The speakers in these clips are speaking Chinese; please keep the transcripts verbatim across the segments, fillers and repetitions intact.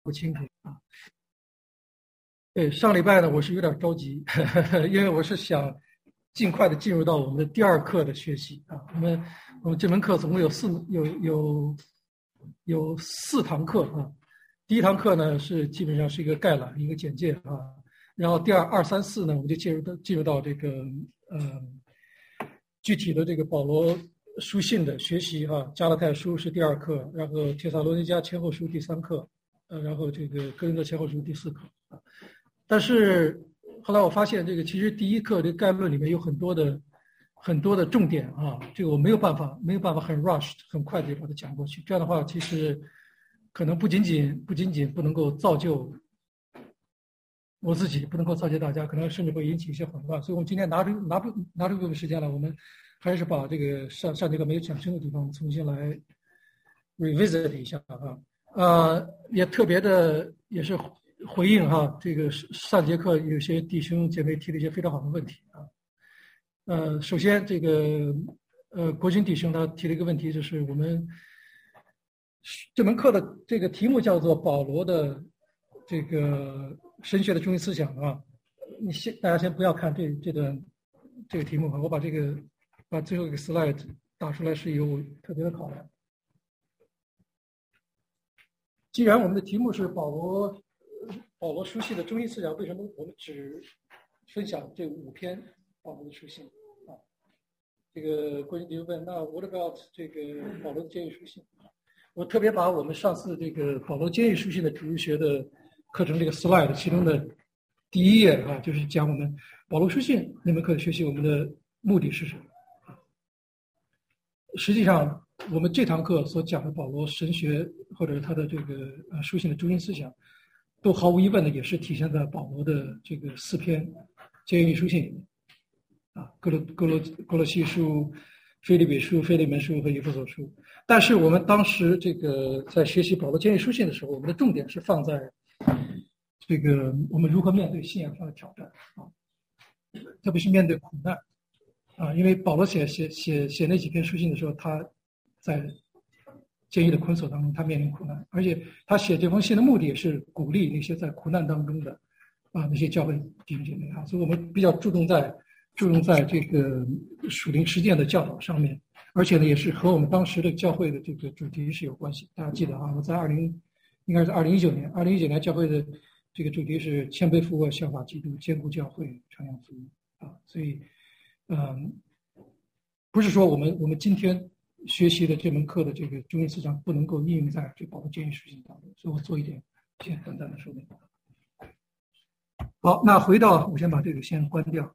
不清楚啊。对，上礼拜呢，我是有点着急，呵呵，因为我是想尽快的进入到我们的第二课的学习啊。我们我们这门课总共有四有有有四堂课啊。第一堂课呢是基本上是一个概览，一个简介啊。然后第二二三四呢，我们就进入到进入到这个呃具体的这个保罗书信的学习啊。加拉太书是第二课，然后帖撒罗尼迦前后书第三课，呃，然后这个哥林多前后书第四课啊。但是后来我发现，这个其实第一课这个概论里面有很多的很多的重点啊，这个我没有办法没有办法很 rush 很快的把它讲过去。这样的话，其实可能不仅仅不仅仅不能够造就我自己，不能够造就大家，可能甚至会引起一些混乱。所以我们今天拿出拿出拿出这部分时间来，我们还是把这个上上节课没有讲清的地方重新来 revisit 一下啊。呃，也特别的也是回应哈，这个上节课有些弟兄姐妹提了一些非常好的问题啊。呃，首先这个呃国军弟兄他提了一个问题，就是我们这门课的这个题目叫做保罗的这个神学的中心思想啊。你先大家先不要看这这段这个题目啊，我把这个把最后一个 slide 打出来是有特别的考量。既然我们的题目是保罗保罗书信的中心思想，为什么我们只分享这五篇保罗的书信啊？这个郭英就问，那 what about 这个保罗的监狱书信？我特别把我们上次这个保罗监狱书信的主日学的课程这个 slide 其中的第一页啊，就是讲我们保罗书信那门课的学习，我们的目的是什么？实际上，我们这堂课所讲的保罗神学或者他的这个呃书信的中心思想，都毫无疑问的也是体现在保罗的这个四篇监狱书信里面啊，哥罗哥罗哥罗西书、腓立比书、腓利门书和以弗所书。但是我们当时这个在学习保罗监狱书信的时候，我们的重点是放在这个我们如何面对信仰上的挑战啊，特别是面对苦难。啊，因为保罗写写写写那几篇书信的时候，他在监狱的捆锁当中，他面临苦难，而且他写这封信的目的也是鼓励那些在苦难当中的啊那些教会弟兄姐妹啊，所以我们比较注重在注重在这个属灵实践的教导上面，而且呢，也是和我们当时的教会的这个主题是有关系。大家记得啊，我在二零应该是二零一九年，二零一九年教会的这个主题是谦卑俯卧，效法基督，坚固教会，传扬福音啊，所以。嗯，不是说我们我们今天学习的这门课的这个中心思想不能够应用在这保罗监狱书信当中，所以我做一点先简单的说明。好，那回到我先把这个先关掉。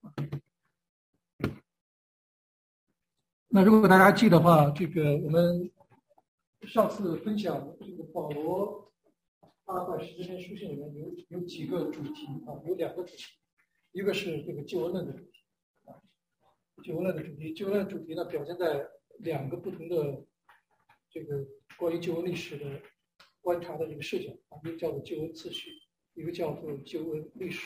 那如果大家记得话，这个我们上次分享这个保罗他在十篇书信里面有有几个主题啊，有两个主题，一个是这个救恩论的主题。救恩论的主题，救恩论的主题呢，表现在两个不同的这个关于救恩历史的观察的这个视角啊，一个叫做救恩次序，一个叫做救恩历史。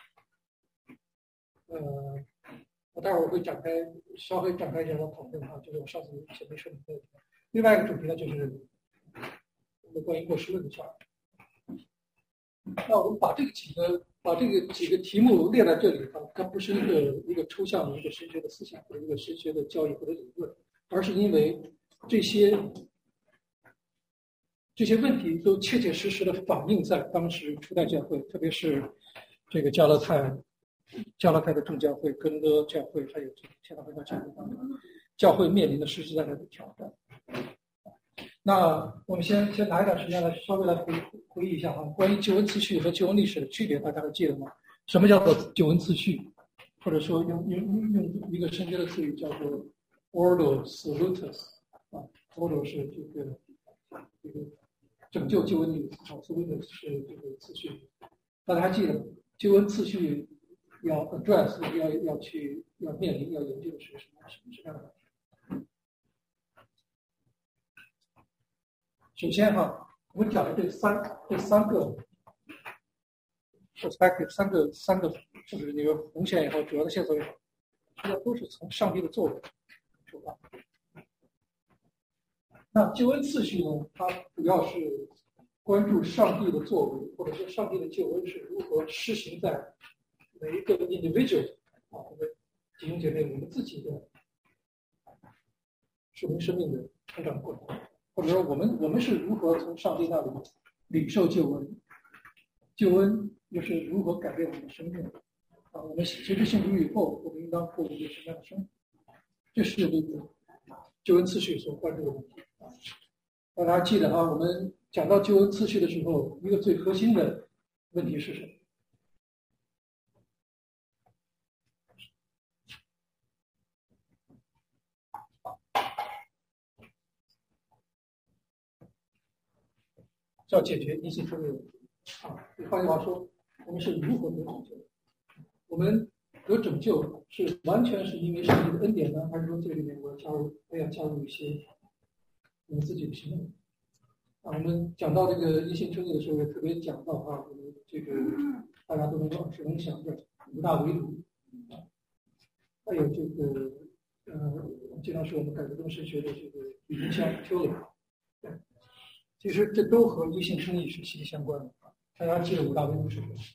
呃，我待会儿会展开稍微展开一下讨论啊，就是我上次前面说明的。另外一个主题呢，就是我们关于过失论的教育。那我们把这个几个把这个几个题目列在这里啊，它不是一个一个抽象的一个神学的思想或者一个神学的教义或者理论，而是因为这些这些问题都切切实实的反映在当时初代教会，特别是这个加拉太加拉太的众教会、哥林多教会，还有这个天堂会教会当中，教会面临的实实在在的挑战。那我们先先拿一点时间来稍微来回回忆一下哈，关于救恩次序和救恩历史的区别，大家还记得吗？什么叫做救恩次序？或者说用用用一个神学的词语叫做 ordo salutis 啊 ，ordo 是这个这个拯救救恩的词 ，salutis 是这个次序。大家还记得吗？救恩次序要 address 要要去要面临要研究的是什么什么什么样的？首先哈，我们讲的这三这三个 perspective， 三个三个就是那个红线也好，主要的线索也好，实际上都是从上帝的作为出发。那救恩次序呢，它主要是关注上帝的作为，或者说上帝的救恩是如何施行在每一个 individual 啊，我们弟兄姐妹我们自己的属灵生命的成长过程，或者说我们我们是如何从上帝那里领受救恩，救恩又是如何改变我们的生命啊？我们随着信主以后，我们应当过一个什么样的生活？这是这个救恩次序所关注的问题啊。大家记得啊，我们讲到救恩次序的时候，一个最核心的问题是什么？要解决一系列问题啊。换句话说，我们是如何得拯救？我们得拯救是完全是因为上帝的恩典呢，还是说这里面我要加入，我要加入一些我们自己的行为？啊，我们讲到这个一性称义的时候，也特别讲到啊，我们这个大家都能耳熟能详的五大维度啊，还有这个呃，经常是我们改革宗神学的这个语言腔 Turing。其实这都和一性称义是息息相关的啊！大家记得五大维度是什么？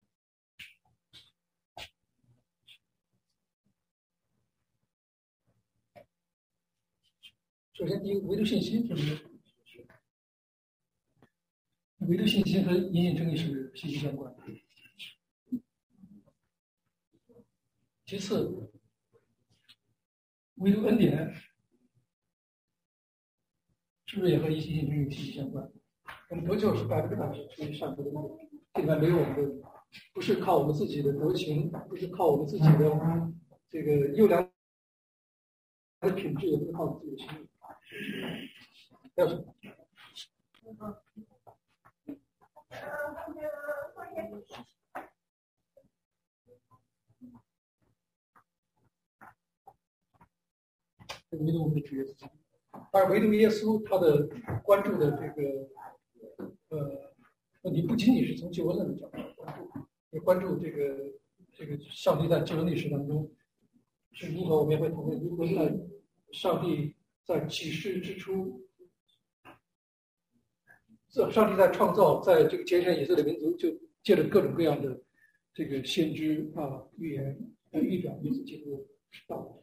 首先，第一个维度信心是什么？维度信心和因性称义是息息相关的。其次，维度恩典是不是也和一性称义息息相关？我们得救是百分之百是出于上帝的恩典，这里面没有我们的，不是靠我们自己的德行，不是靠我们自己的这个优良的品质，也不是靠我们自己的心意。还有什么？唯独我们的主耶稣，而唯独耶稣他的关注的这个呃问题，不仅仅是从救恩论的角度关注，也关注这个这个上帝在救恩历史当中是如何，我们也会讨论如何在上帝在启示之初，上帝在创造，在这个拣选以色列民族，就借着各种各样的这个先知啊预言来预表耶稣基督道理。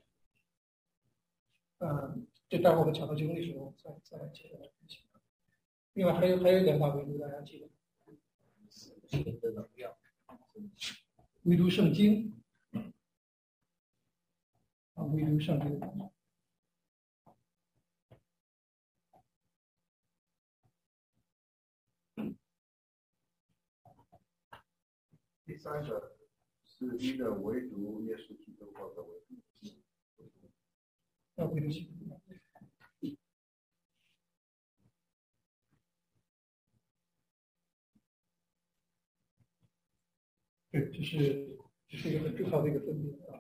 呃，这待会儿我们讲到救恩历史后再再来接着来分析。另外还有还有两大维度，大家记得，的能量，唯独圣经啊，唯独上帝的能量。 第三个是一个唯独耶稣基督或者唯独啊，唯独性。对，这是这是一个很重要的一个分别啊。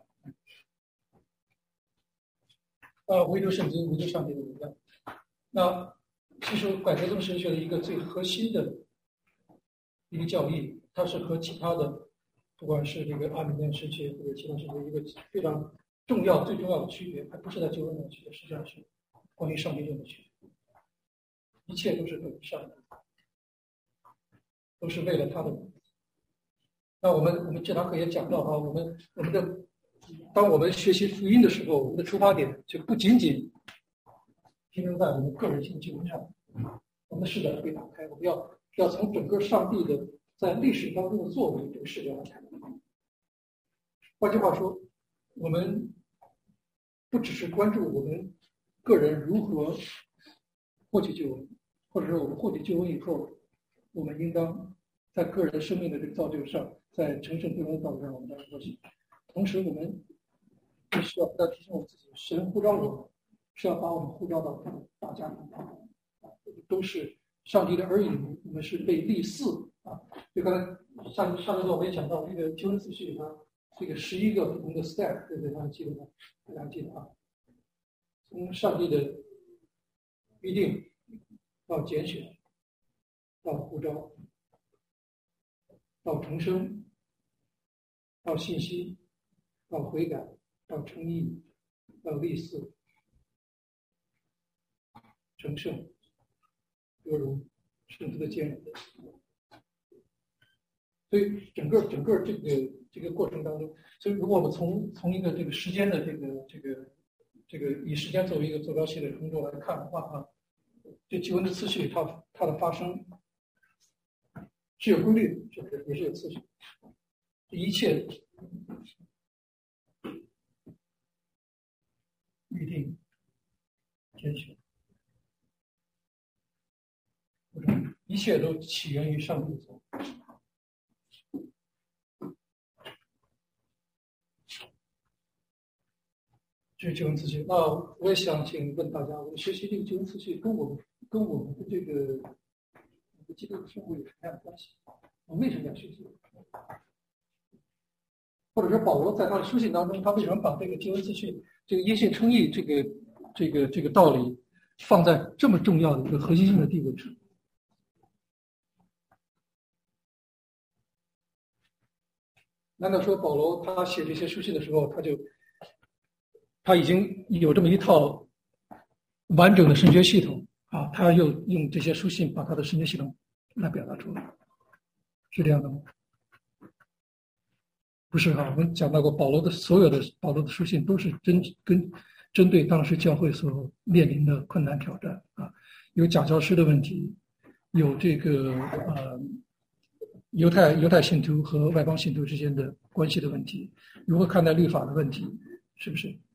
啊，唯独圣经，唯独上帝的能量。那其实改革宗神学的一个最核心的一个教义，它是和其他的，不管是这个阿米念神学或者其他神学一个非常重要、最重要的区别，还不是在救恩的区别，实际上是关于上帝论的区别。一切都是关于上帝，都是为了他的名。那我们我们这堂课也讲到啊，我们我们的当我们学习福音的时候，我们的出发点就不仅仅停留在我们个人性救恩上，我们的视角要被打开，我们要要从整个上帝的在历史当中的作为这个视角来看。换句话说，我们不只是关注我们个人如何获取救恩，或者说我们获取救恩以后，我们应当在个人生命的这个造就上，在成圣不容的道路上，我们要学习。同时，我们也需要不断提醒我们自己，神呼召我们是要把我们呼召到大家庭当中，都是上帝的儿女，我们是被立嗣啊。就刚才上上次我们也讲到，这个救恩次序它这个十一个不同的 step， 对不对？大家记得吗？大家记得啊？从上帝的预定到拣选，到呼召，到重生，到信息，到悔改，到称义，到立嗣，成圣，得荣， 信徒的坚忍。所以整个整个这个这个过程当中，所以如果我们从从一个这个时间的这个这个这个以时间作为一个坐标系的工作来看的话啊，这救恩的次序它它的发生是有规律的，是不是？也是有次序，这一切预定拣选，一切都起源于上帝的作为。这是救恩次序。那我也想请问大家，我们学习这个救恩次序跟我们跟我们的这个基督的生活有什么样的关系？我们为什么要学习？或者说保罗在他的书信当中，他为什么把这个救恩次序、这个因信称义这个这个这个道理放在这么重要的一个核心性的地位上？难道说保罗他写这些书信的时候，他就他已经有这么一套完整的神学系统啊？他又用这些书信把他的神学系统来表达出来，是这样的吗？不是哈，我们讲到过，保罗的所有的保罗的书信都是针跟针对当时教会所面临的困难挑战啊，有假教师的问题，有这个呃犹太犹太信徒和外邦信徒之间的关系的问题，如何看待律法的问题，是不是？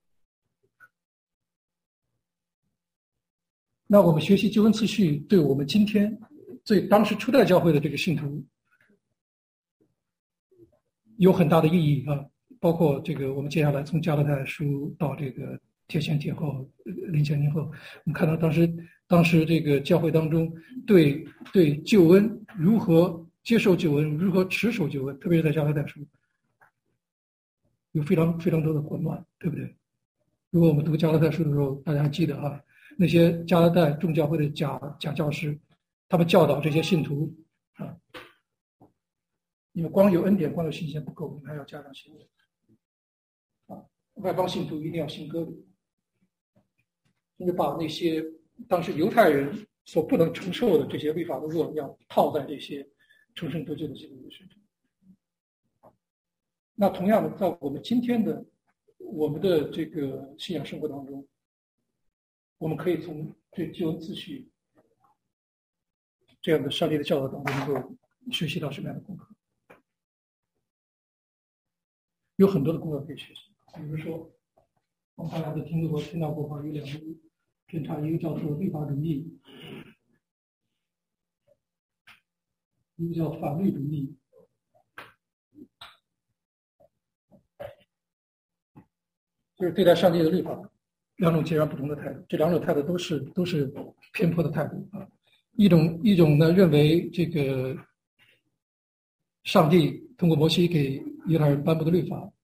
那我们学习救恩次序，对我们今天对当时初代教会的这个信徒有很大的意义啊，包括这个我们接下来从加拉太书到这个铁前铁后零千年后，我们看到当时当时这个教会当中对对救恩如何接受救恩，如何持守救恩，特别是在加拉太书有非常非常多的混乱，对不对？如果我们读加拉太书的时候，大家还记得啊，那些加拉太众教会的假假教师，他们教导这些信徒啊，因为光有恩典，光有信心不够，我们还要加上行为啊。外邦信徒一定要信割礼，甚至把那些当时犹太人所不能承受的这些律法的恶，要套在这些重生得救的基督徒身上。那同样的，在我们今天的我们的这个信仰生活当中，我们可以从对救恩次序这样的上帝的教导当中，能够学习到什么样的功课？有很多的功课可以学习，比如说，我们大家都听过、听到过哈，有两个侦查，一个叫做律法主义，一个叫法律主义。就是对待上帝的律法，两种截然不同的态度。这两种态度都是都是偏颇的态度啊。一种一种呢，认为这个上帝通过摩西给犹太人颁布的律法，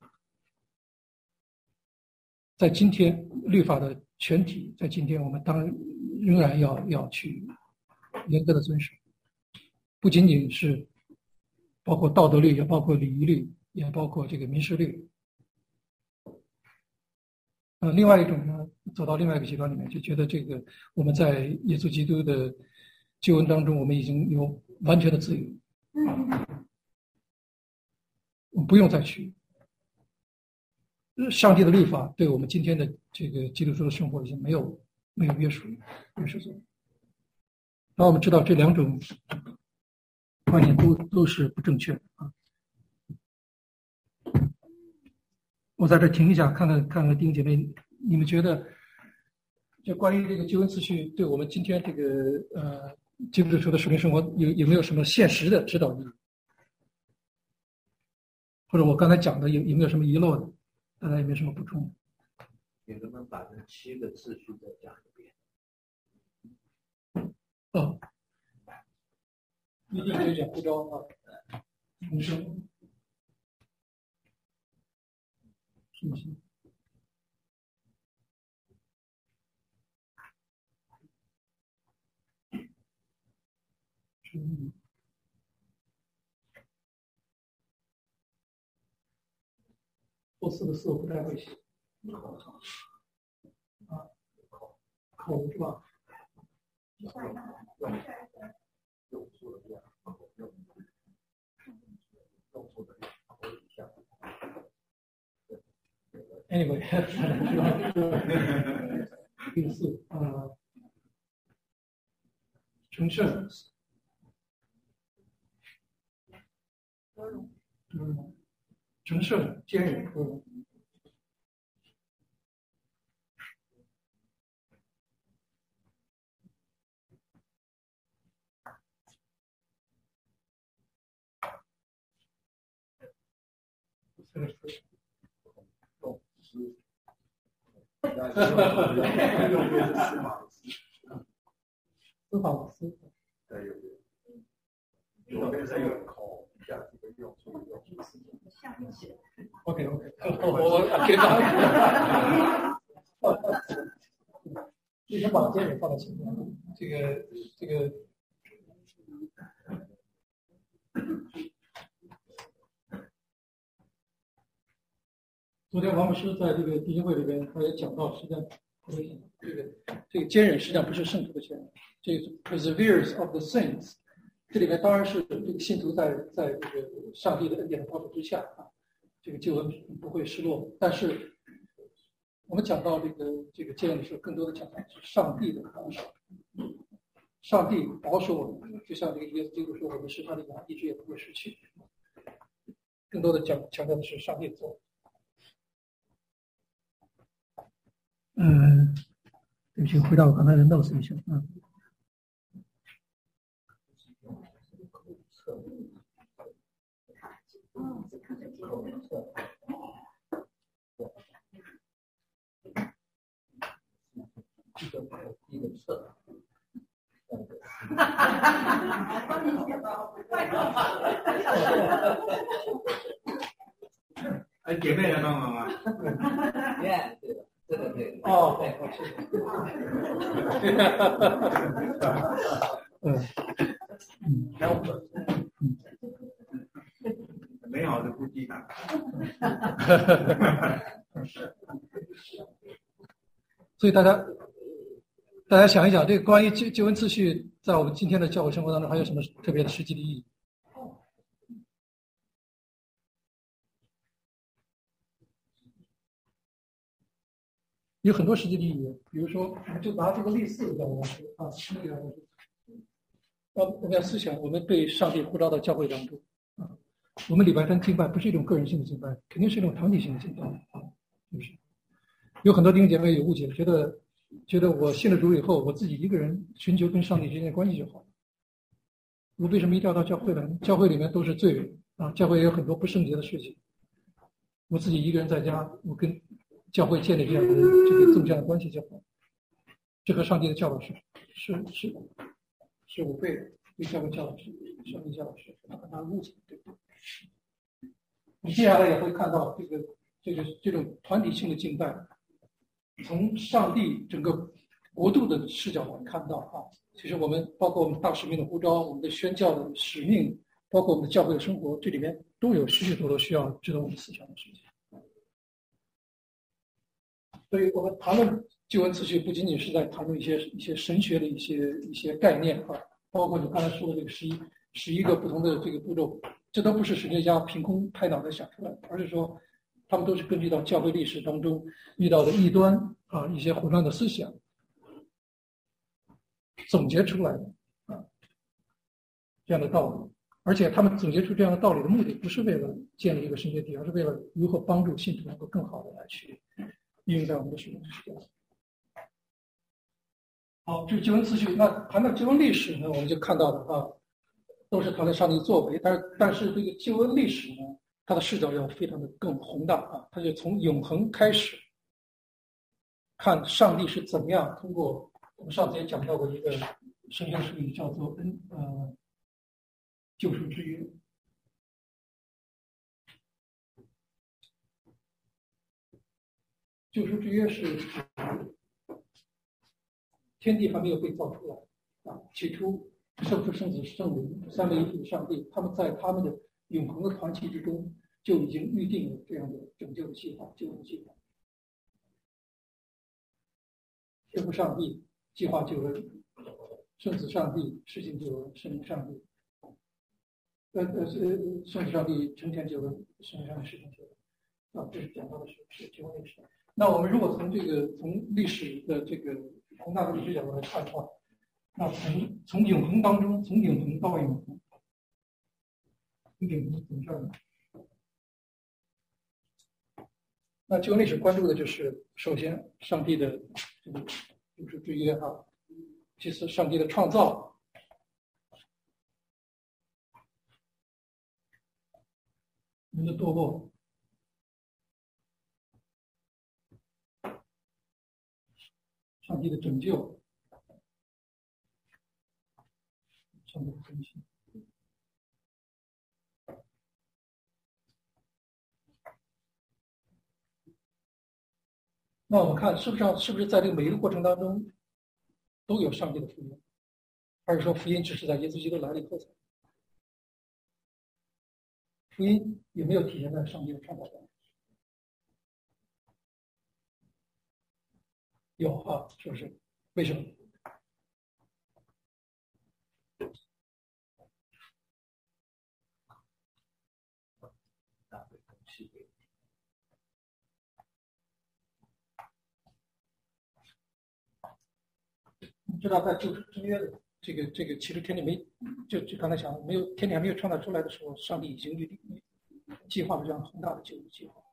在今天律法的全体，在今天我们当然仍然要要去严格的遵守，不仅仅是包括道德律，也包括礼仪律，也包括这个民事律。呃，另外一种呢，走到另外一个极端里面，就觉得这个我们在耶稣基督的救恩当中，我们已经有完全的自由，我们不用再去上帝的律法对我们今天的这个基督徒的生活已经没有没有约束约束作用。然后我们知道这两种观念都都是不正确的啊。我在这停一下，看看看看弟兄姐妹，你们觉得就关于这个救恩次序对我们今天这个呃基督徒的属灵生活有有没有什么现实的指导意义？或者我刚才讲的有有没有什么遗漏的？大家有没有什么补充？ 你能不能把这七个次序再讲一遍？ 哦，一定就讲呼召啊，重生。信心，嗯，后四的四我不太会写，啊，口口是吧？ 用错的量，用用错的量，我一下。 Anyway， 第四啊，成圣，嗯，成圣坚忍，嗯。司法司， 对，有有，右边是一个口，下这个用处用处。 OK OK， 我我给到。你先把肩膀放到前面，这个这个。昨天王牧师在这个弟兄会里边，他也讲到，实际上这个这个坚忍实际上不是圣徒的坚忍，这个 perseverance of the saints， 这里面当然是这个信徒在在这个上帝的恩典的保守之下啊，这个救恩不会失落。但是我们讲到这个这个坚忍的时候，更多的讲到是上帝的保守，上帝保守我们，就像这个耶稣基督说，我们是他的羊，一直也不会失去。更多的讲强调的是上帝的作为。嗯，对不起，回到我刚才的 notes 里去了。嗯。 哎，姐妹来帮忙吗？耶，对的。对对对， 哦，对，是嗯嗯，然后嗯， 美好的夫妻档。 所以大家大家想一想，这个关于救救恩次序，在我们今天的教会生活当中，还有什么特别的实际的意义？有很多实际的意义，比如说，就拿这个类似的教会来说啊，那个，呃，我们要思想，我们被上帝呼召到教会当中啊，我们礼拜天敬拜不是一种个人性的敬拜，肯定是一种团体性的敬拜啊，是不是？有很多弟兄姐妹有误解，觉得觉得我信了主以后，我自己一个人寻求跟上帝之间的关系就好了。我为什么一定要到教会来呢？教会里面都是罪人啊，教会也有很多不圣洁的事情。我自己一个人在家，我跟教会建立这样的这个宗教的关系就好，这和上帝的教导是是是是违背的，对教会教导是上帝教导是很大的误解，对不对？你接下来也会看到这个这个这种团体性的敬拜，从上帝整个国度的视角来看到啊，其实我们包括我们大使命的呼召，我们的宣教的使命，包括我们的教会的生活，这里面都有许许多多需要指导我们思想的事情。所以我们谈论救恩次序，不仅仅是在谈论一些一些神学的一些一些概念啊，包括你刚才说的这个十一十一个不同的这个步骤，这都不是神学家凭空拍脑袋想出来的，而是说他们都是根据到教会历史当中遇到的异端啊一些混乱的思想总结出来的啊这样的道理。而且他们总结出这样的道理的目的，不是为了建立一个神学体，而是为了如何帮助信徒能够更好的来去应用在我们的使命之中。好，这是救恩次序。那谈到救恩历史呢，我们就看到的啊，都是谈论上帝的作为，但是但是这个救恩历史呢，它的视角要非常的更宏大啊，它就从永恒开始，看上帝是怎么样通过我们上次也讲到过一个圣经术语，叫做恩呃救赎之约。救赎之约是天地还没有被造出来啊，起初圣父、圣子、圣灵三位一体的上帝，他们在他们的永恒的团契之中就已经预定了这样的拯救的计划、救恩计划。天父上帝计划救恩， 圣子上帝施行救恩，圣灵上帝，呃呃呃，圣子上帝成全救恩，圣灵上帝施行救恩。啊，这是讲到的是是救恩历史。那我们如果从这个从历史的这个宏大的历史角度来看的话，那从从永恒当中，从永恒到永恒，从永恒怎么着呢？那救恩历史关注的就是首先上帝的这个就是罪约哈，其次上帝的创造，人的堕落，上帝的拯救，上帝的更新。那我们看是不是是不是在这个每一个过程当中都有上帝的福音，还是说福音只是在耶稣基督来了以后才？福音有没有体现在上帝的创造上？有啊，是不是？为什么？你知道，在旧之约的这个这个，其实天地没就就刚才讲，没有天地还没有创造出来的时候，上帝已经预计划了这样宏大的救赎计划。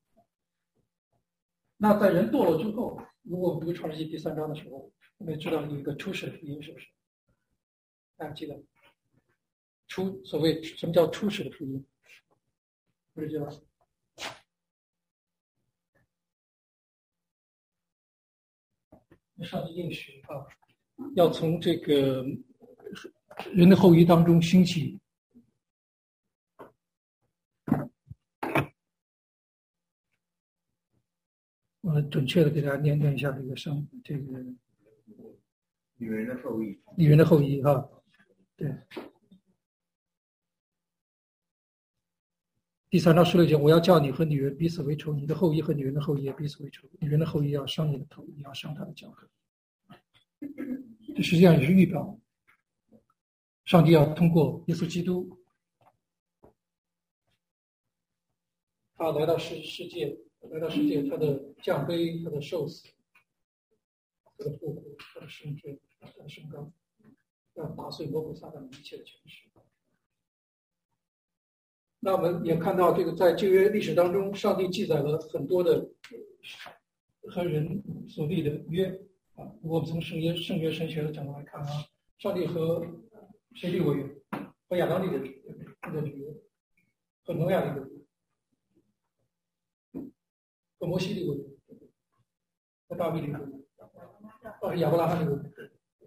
那在人堕落之后，如果我们读创世纪第三章的时候，我们也知道有一个初始的福音，是不是？大家记得初所谓什么叫初始的福音？不是知道？上帝应许啊，要从这个人的后裔当中兴起。我准确的给大家念念一下这个生这个女人的后裔， 女人的后裔哈，对。第三章十六节，我要叫你和女人彼此为仇，你的后裔和女人的后裔也彼此为仇。女人的后裔要伤你的头，你要伤她的脚。这实际上也是预表上帝要通过耶稣基督，他来到世世界，来到世界，他的降卑，他的受死，他的复活，他的升天，他的升高，要打碎魔鬼撒旦一切的权势。那我们也看到，这个在旧约历史当中，上帝记载了很多的和人所立的约啊。如果我们从圣约圣约神学的角度来看啊，上帝和谁立过约？和亚当立的立的约，和挪亚立的约，和摩西立过约，和大卫立过约，和亚伯拉罕立过约，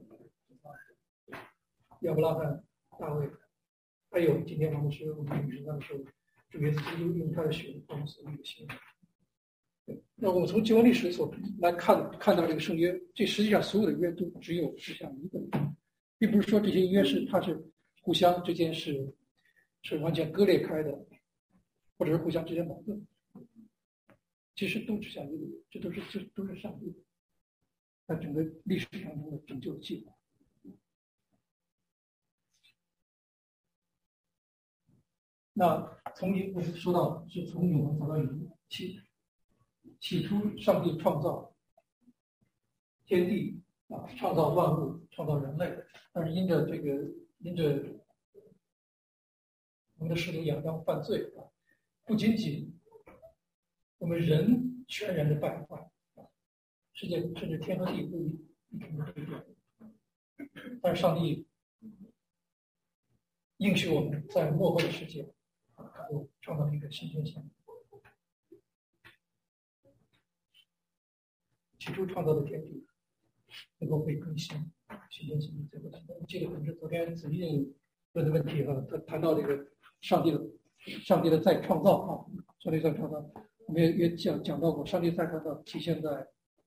亚伯拉罕、大卫。还有今天我们是我们女神上的时候，主耶稣基督用他的血帮我们所立的新约。那我们从旧约历史所来看看到这个圣约，这实际上所有的约都只有指向一个，并不是说这些约是它是互相之间是是完全割裂开的，或者是互相之间矛盾。其实都指向一个约，这都是这都是上帝在整个历史当中的拯救计划。那从我们说到是从永恒走到永恒，起起初上帝创造天地啊，创造万物，创造人类，但是因着这个因着我们的师徒亚当犯罪啊，不仅仅我们人全然的败坏啊，世界甚至天和地都一同的毁掉，但是上帝应许我们在末后的世界。我创造了一个新天象，起初创造的天地能够被更新，新天象最后，这个可能是昨天子印问的问题哈，他谈到这个上帝的上帝的再创造啊，上帝再创造，我们也也讲讲到过，上帝再创造体现在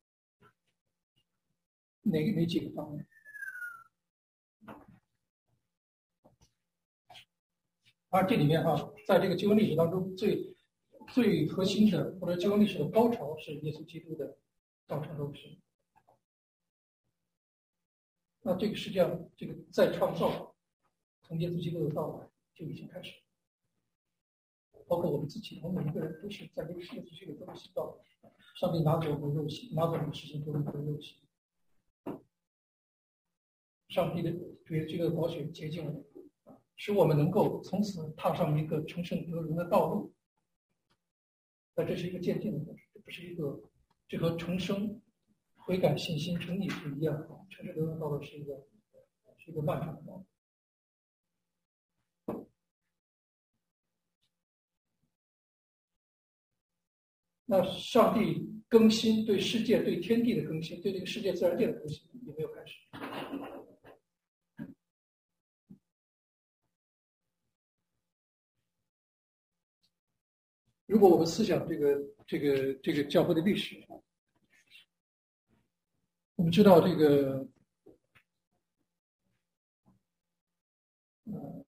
哪哪几个方面？而这里面哈、啊，在这个救恩历史当中，最最核心的或者救恩历史的高潮是耶稣基督的道成肉身。 那这个实际上这个再创造，从耶稣基督的到来就已经开始了，包括我们自己，我们每一个人都是在这个世界这个东西到上帝拿走我们肉体，拿走我们实现我们的肉体。上帝的主耶稣基督的宝血洁净我们，使我们能够从此踏上一个成圣得荣的道路。那这是一个渐进的过程，这不是一个，这和重生、悔改、信心、成义是一样的。成圣得荣的道路是一个是一个漫长的道路。那上帝更新对世界、对天地的更新，对这个世界自然界的更新有没有开始？如果我们思想这个这个这个教会的历史，我们知道这个，呃，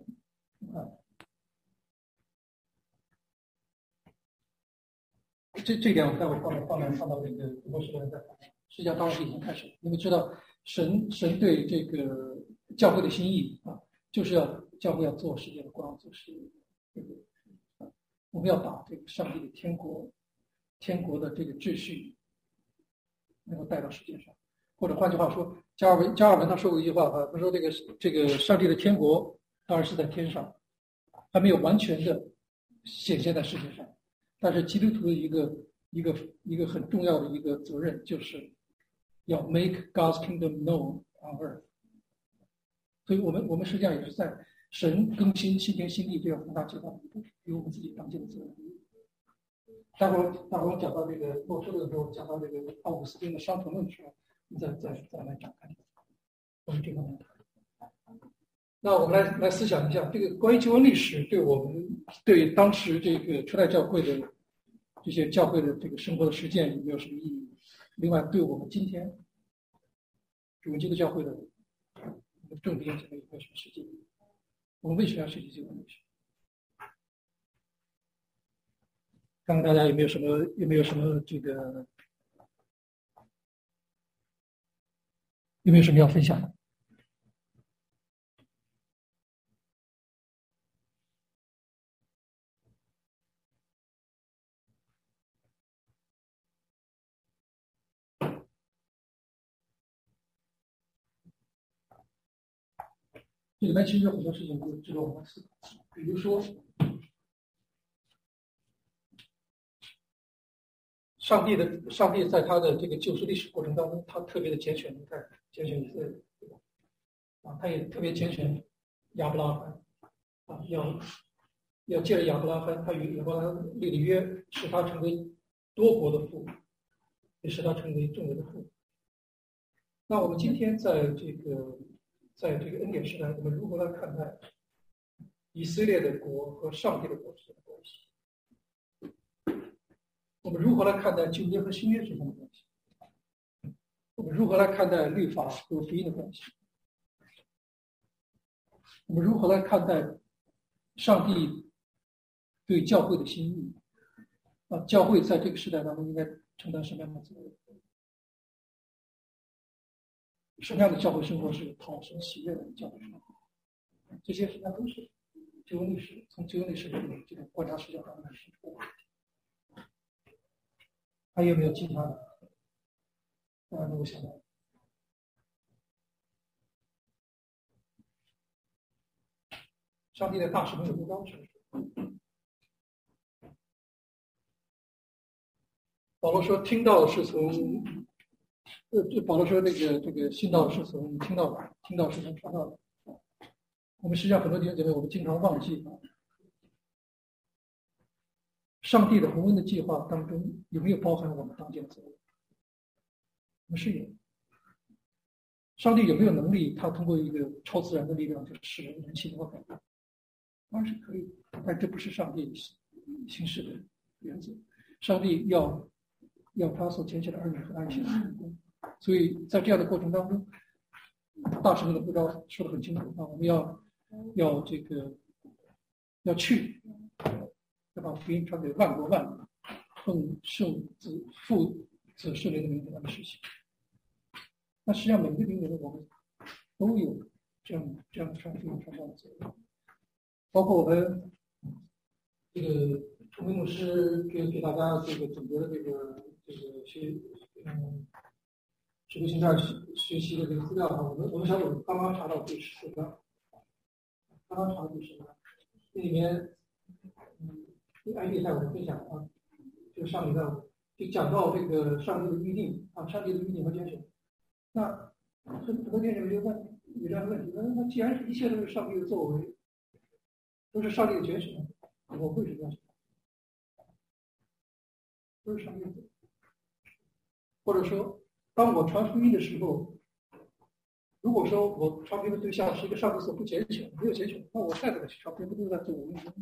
这这点我待会放到放到放到这个读书时代再谈。实际上当时已经开始了，因为知道神神对这个教会的心意啊，就是要教会要做世界的光，就是这个。我们要把这个上帝的天国、天国的这个秩序能够带到世界上，或者换句话说，加尔文加尔文他说过一句话啊，他说这个这个上帝的天国当然是在天上，还没有完全的显现在世界上，但是基督徒的一个一个一个很重要的一个责任就是要 make God's kingdom known on earth。所以我们我们实际上也是在神更新新天新地这样宏大计划里头，有我们自己当尽的责任。待会儿待会儿我讲到这个洛书的时候，讲到这个奥古斯丁的商船论的时候，你再再再来展开我们这方面谈。那我们来来思想一下，这个关于救恩历史对我们对当时这个初代教会的这些教会的这个生活的实践有没有什么意义？另外，对我们今天主基督教会的正定这个有没有什么实际意义？我们为什么要学习这个历史？看看大家有没有什么有没有什么这个有没有什么要分享的？这里面其实有很多事情都值得我们思考，比如说，上帝的上帝在他的这个救赎历史过程当中，他特别的拣选，你看拣选以色列，对吧？啊，他也特别拣选亚伯拉罕，啊，要要借着亚伯拉罕，他与亚伯拉罕立的约，使他成为多国的父，也使他成为众人的父。那我们今天在这个。在这个恩典时代，我们如何来看待以色列的国和上帝的国之间的关系？我们如何来看待旧约和新约之间的关系？我们如何来看待律法和福音的关系？我们如何来看待上帝对教会的心意？啊，教会在这个时代当中应该承担什么样的责任？什么样的教会生活是讨神喜悦的教会生活？这些实际上都是旧约历史，从旧约历史里面这个观察视角当中是出问题。还有没有其他的？大家能够想到？上帝的大使命的目标是什么？保罗说：“听到是从。”呃，这保罗说那个这个信道是从听到的，听到是从传道的。我们实际上很多弟兄姐妹，我们经常忘记啊，上帝的宏恩的计划当中有没有包含我们当今的责任？我们是有。上帝有没有能力？他通过一个超自然的力量，就使人人性能够改变？当然是可以，但这不是上帝行事的原则。上帝要要他所拣选的儿女和爱心成功。所以在这样的过程当中，大使命的呼召说得很清楚啊，我们要要这个要去，要把福音传给万国万民，奉圣子父子圣灵的名给他们实行。那实际上每个灵人，我们都有这样这样传福音传教的责任，包括我们这个崇明牧师给给大家这个总结的这个这个学嗯使徒行传学学习的这个资料啊，我们我们小组刚刚查到第十四章，刚刚查到第十章，这里面嗯，艾丽在我们分享啊，就上礼拜就讲到这个上帝的预定啊，上帝的预定和拣选。那很多弟兄就问有这样的问题，那那既然是一切都是上帝的作为，都是上帝的拣选，我为什么要选？都是上帝的，或者说，当我传福音的时候，如果说我传福音的对象是一个上帝所不拣选、没有拣选，那我再给他去传福音，不都是在自我运营？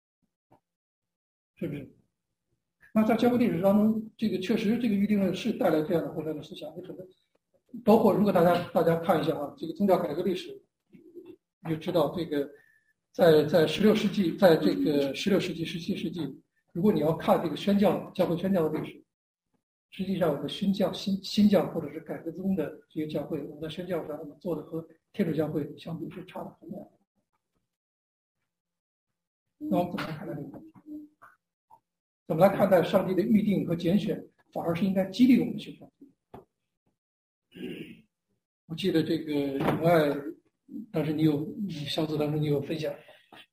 是不是？那在教会历史当中，这个确实这个预定论是带来这样的后来的思想，有可能包括如果大家大家看一下啊，这个宗教改革历史，你就知道这个在在十六世纪，在这个十六世纪、十七世纪，如果你要看这个宣教教会宣教的历史，实际上我们新教新新教或者是改革宗的这些教会，我们在宣教上我们做的和天主教会相比是差得很远的。那我们怎么来看待这个问题？怎么来看待上帝的预定和拣选，反而是应该激励我们去传福音。我记得这个永爱，当时你有你小组当中你有分享。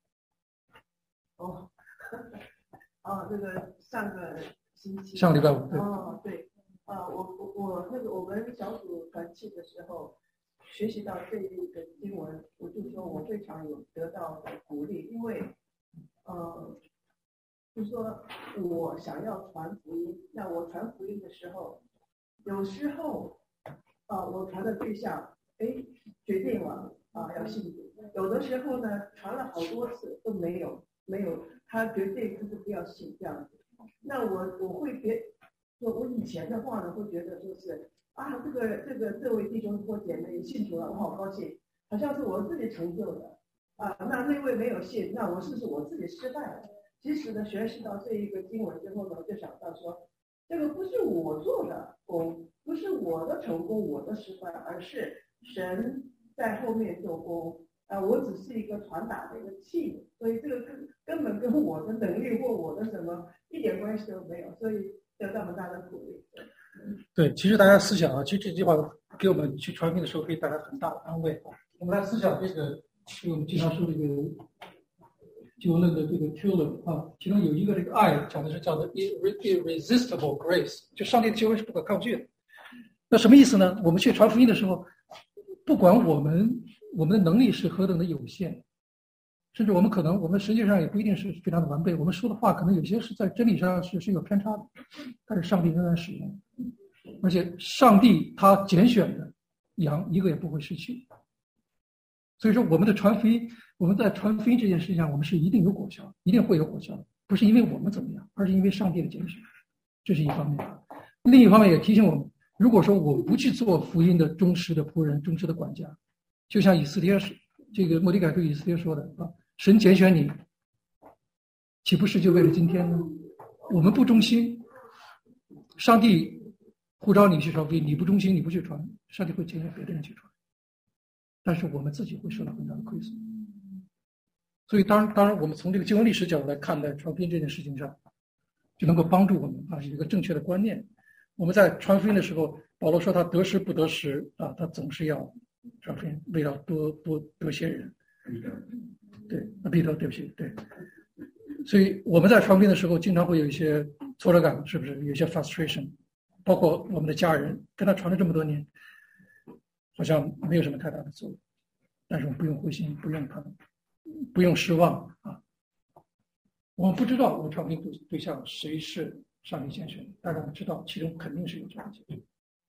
哦，哦，这个上个星期， 上礼拜五，对。 哦，对，啊，我我我那个我们小组团契的时候，学习到这一个经文，我就说我非常有得到的鼓励，因为，呃。就是说我想要传福音，那我传福音的时候，有时候啊、呃，我传的对象哎决定了啊要信主，有的时候呢传了好多次都没有没有，他决定他就不要信这样子。那我我会别说我以前的话呢，会觉得就是啊这个这个这位弟兄或姐妹信主了，我好高兴，好像是我自己成就的啊。那那位没有信，那我是不是我自己失败了？其实呢，学习到这一个经文之后呢，我就想到说，这个不是我做的功，不是我的成功，我的失败，而是神在后面做工啊，我只是一个传达的一个器，所以这个根根本跟我的能力或我的什么一点关系都没有，所以得到很大的鼓励。 对，其实大家思想啊，其实这句话给我们去传福音的时候可以带来很大的安慰。我们来思想这个，我们经常说这个。就那个这个 tulip 啊，其中有一个这个爱讲的是叫做 irresistible grace， 就上帝的救恩是不可抗拒的。那什么意思呢？我们去传福音的时候，不管我们我们的能力是何等的有限，甚至我们可能我们实际上也不一定是非常的完备，我们说的话可能有些是在真理上是是有偏差的，但是上帝仍然使用，而且上帝他拣选的羊一个也不会失去。所以说我们的传福音，我们在传福音这件事情上，我们是一定有果效，一定会有果效的，不是因为我们怎么样，而是因为上帝的拣选，这是一方面。另一方面也提醒我们，如果说我不去做福音的忠实的仆人、忠实的管家，就像以斯帖这个末底改对以斯帖说的啊，神拣选你，岂不是就为了今天呢？我们不忠心，上帝呼召你去传福音，你不忠心，你不去传，上帝会拣选别的人去传。但是我们自己会受到很大的亏损，所以当然，当然，我们从这个经文历史角度来看待传福音这件事情上，就能够帮助我们啊有一个正确的观念。我们在传福音的时候，保罗说他得时不得时啊，他总是要传福音，为了多多多些人。对，啊，彼得，对不起，对。所以我们在传福音的时候，经常会有一些挫折感，是不是？有一些 frustration， 包括我们的家人跟他传了这么多年。好像没有什么太大的作用，但是我们不用灰心，不用怕，不用失望啊！我们不知道我们传福音对象谁是上帝拣选的，但是我们知道其中肯定是有这样的拣选。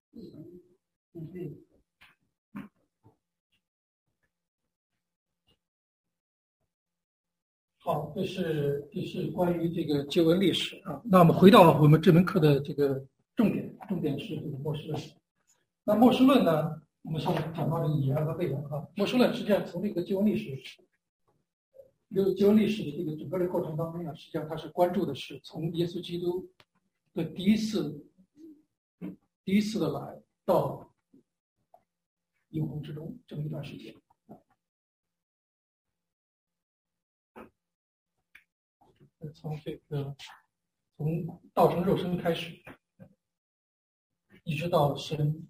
好，这是这是关于这个旧文历史啊。那我们回到我们这门课的这个重点，重点是这个末世论。那末世论呢？我们现在讲到这个已然和未然啊，末世论实际上从这个旧文历史，这个旧文历史的这个整个的过程当中呢，实际上它是关注的是从耶稣基督的第一次第一次的来到永恒之中这么一段时间。从这个从道成肉身开始，一直到神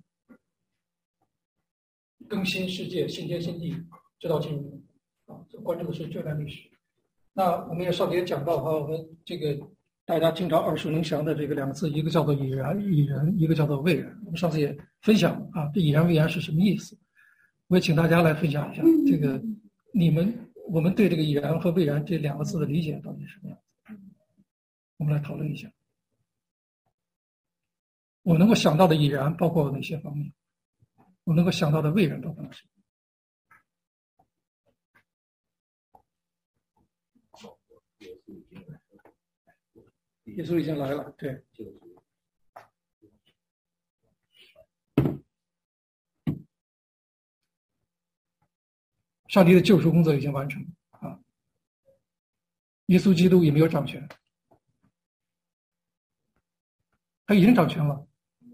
更新世界、新天新地，直到进入啊，这关注的是这段历史。那我们也上次也讲到哈，我们这个大家经常耳熟能详的这个两个字，一个叫做已然，已然，一个叫做未然。我们上次也分享了啊，这已然未然是什么意思？我也请大家来分享一下，这个你们我们对这个已然和未然这两个字的理解到底是什么样子？我们来讨论一下。我能够想到的已然包括哪些方面？我能够想到的未然包括哪些？耶稣已经来了，对。上帝的救赎工作已经完成啊，耶稣基督也没有掌权，他已经掌权了。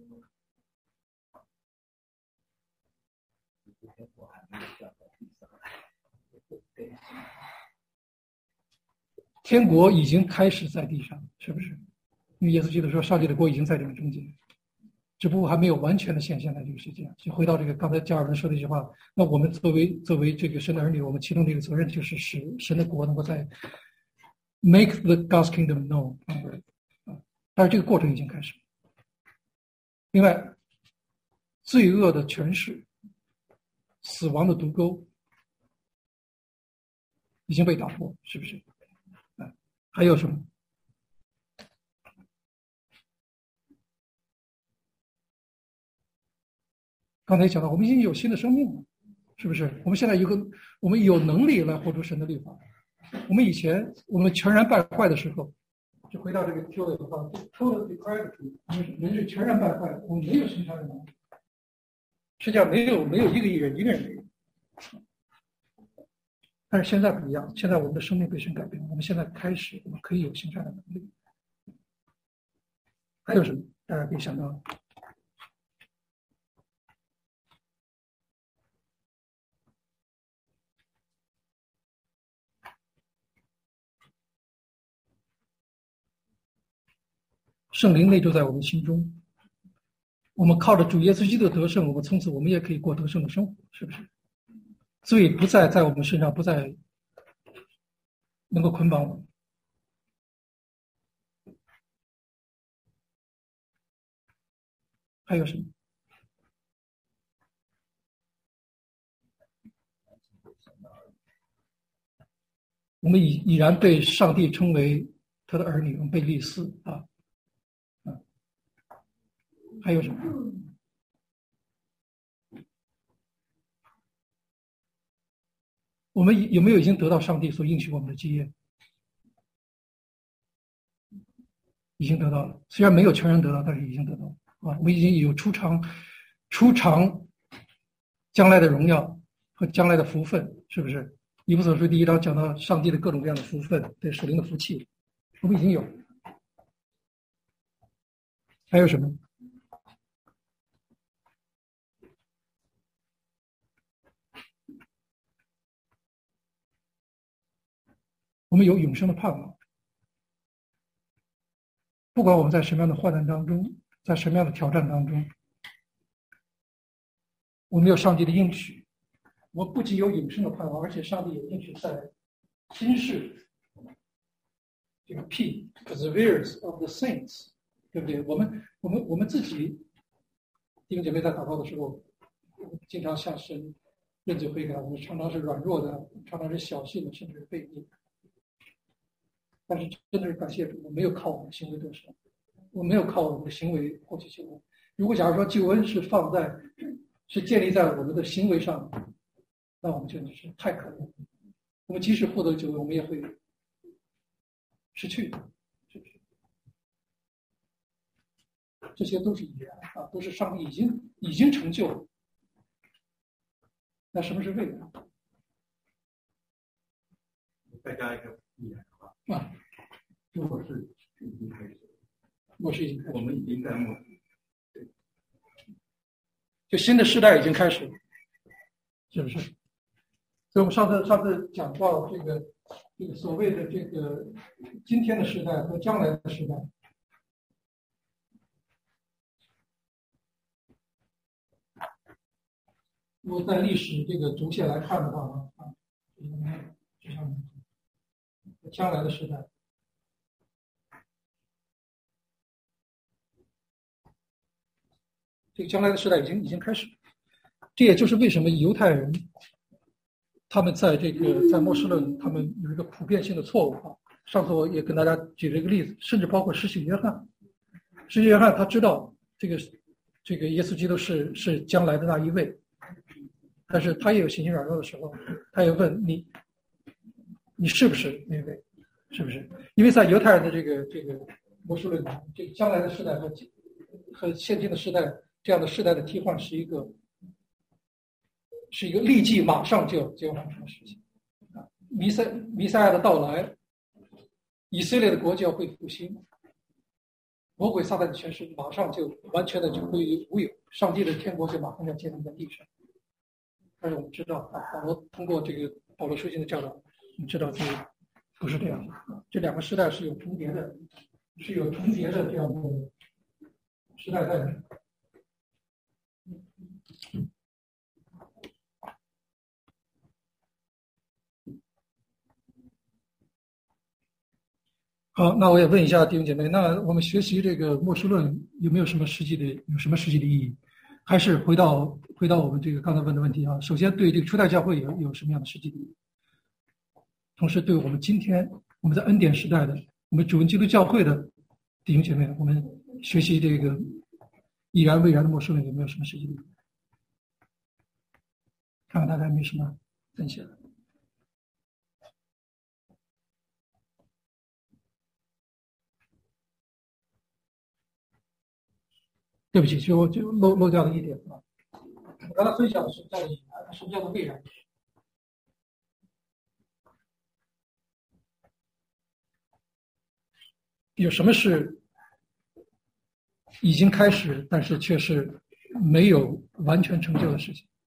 天国已经开始在地上，是不是？因为耶稣基督说，上帝的国已经在你们中间，只不过还没有完全的显现在这个世界。就回到这个刚才加尔文说的一句话，那我们作为作为这个神的儿女，我们其中的一个责任就是使神的国能够在 make the God's kingdom known 啊，但是这个过程已经开始。另外，罪恶的权势、死亡的毒钩已经被打破，是不是？啊，还有什么？刚才讲到，我们已经有新的生命了，是不是？我们现在有个，我们有能力来活出神的律法。我们以前我们全然败坏的时候，就回到这个 Total 的话 ，Total depravity， 我们人是全然败坏的，我们没有生产的能力。世界上没有没有一个艺人，一个人没有。但是现在不一样，现在我们的生命被神改变，我们现在开始，我们可以有行善的能力。还有什么？大家可以想到。圣灵内住在我们心中，我们靠着主耶稣基督的得胜，我们从此我们也可以过得胜的生活，是不是？罪不再在我们身上，不再能够捆绑我们。还有什么？我们已已然被上帝称为他的儿女，我们被立嗣啊。还有什么？我们有没有已经得到上帝所应许我们的基业？已经得到了，虽然没有全然得到，但是已经得到了啊！我们已经有出尝、出尝将来的荣耀和将来的福分，是不是？以弗所书第一章讲到上帝的各种各样的福分，对属灵的福气，我们已经有。还有什么？我们有永生的盼望，不管我们在什么样的患难当中，在什么样的挑战当中，我们有上帝的应许。我们不仅有永生的盼望，而且上帝也应许在今世这个 P perseverance of the saints， 对不对？我们我们我们自己弟兄姐妹在祷告的时候，经常向神认罪悔改，我们常常是软弱的，常常是小信的，甚至是悖逆。但是真的是感谢主，我没有靠我们的行为得胜，我没有靠我们的行为获取救恩。如果假如说救恩是放在是建立在我们的行为上，那我们真的是太可怜了。我们即使获得救恩，我们也会失去的，是不是？这些都是已然啊，都是上帝已经已经成就了。那什么是未然？ 再加一个已然。 啊， 末世已经开始， 末世已经开始， 我们已经在末世， 就新的时代已经开始了。 是不是？所以我们上次上次讲到这个这个所谓的这个今天的时代和将来的时代。如果在历史这个轴线来看的话呢，啊，就像将来的时代，这个将来的时代已经已经开始，这也就是为什么犹太人他们在这个在末世论他们有一个普遍性的错误啊。上次我也跟大家举了一个例子，甚至包括施洗约翰，施洗约翰他知道这个这个耶稣基督是是将来的那一位。但是他也有信心软弱的时候，他也问你，你是不是那位？是不是？因为在犹太人的这个这个末世论中，这个将来的时代和和现今的时代这样的时代的替换是一个是一个立即马上就就要发生的事情啊！弥赛弥赛亚的到来，以色列的国就要会复兴，魔鬼撒旦的权势马上就完全的就归于无有，上帝的天国就马上要建立在地上。但是我们知道啊，保罗通过这个保罗书信的教导，我们知道这个不是这样的啊，这两个时代是有重叠的，是有重叠的这样的时代在的。好，那我也问一下弟兄姐妹，那我们学习这个末世论有没有什么实际的有什么实际的意义？还是回到回到我们这个刚才问的问题啊，首先对这个初代教会有有什么样的实际意义？同时对我们今天我们在恩典时代的我们主恩基督教会的弟兄姐妹，我们学习这个已然未然的末世论有没有什么实际意义？看看大家有没有什么分享。对不起，就我就漏漏掉了一点啊。我刚才分享的是在已然，什么叫做未然？有什么是已经开始，但是却是没有完全成就的事情？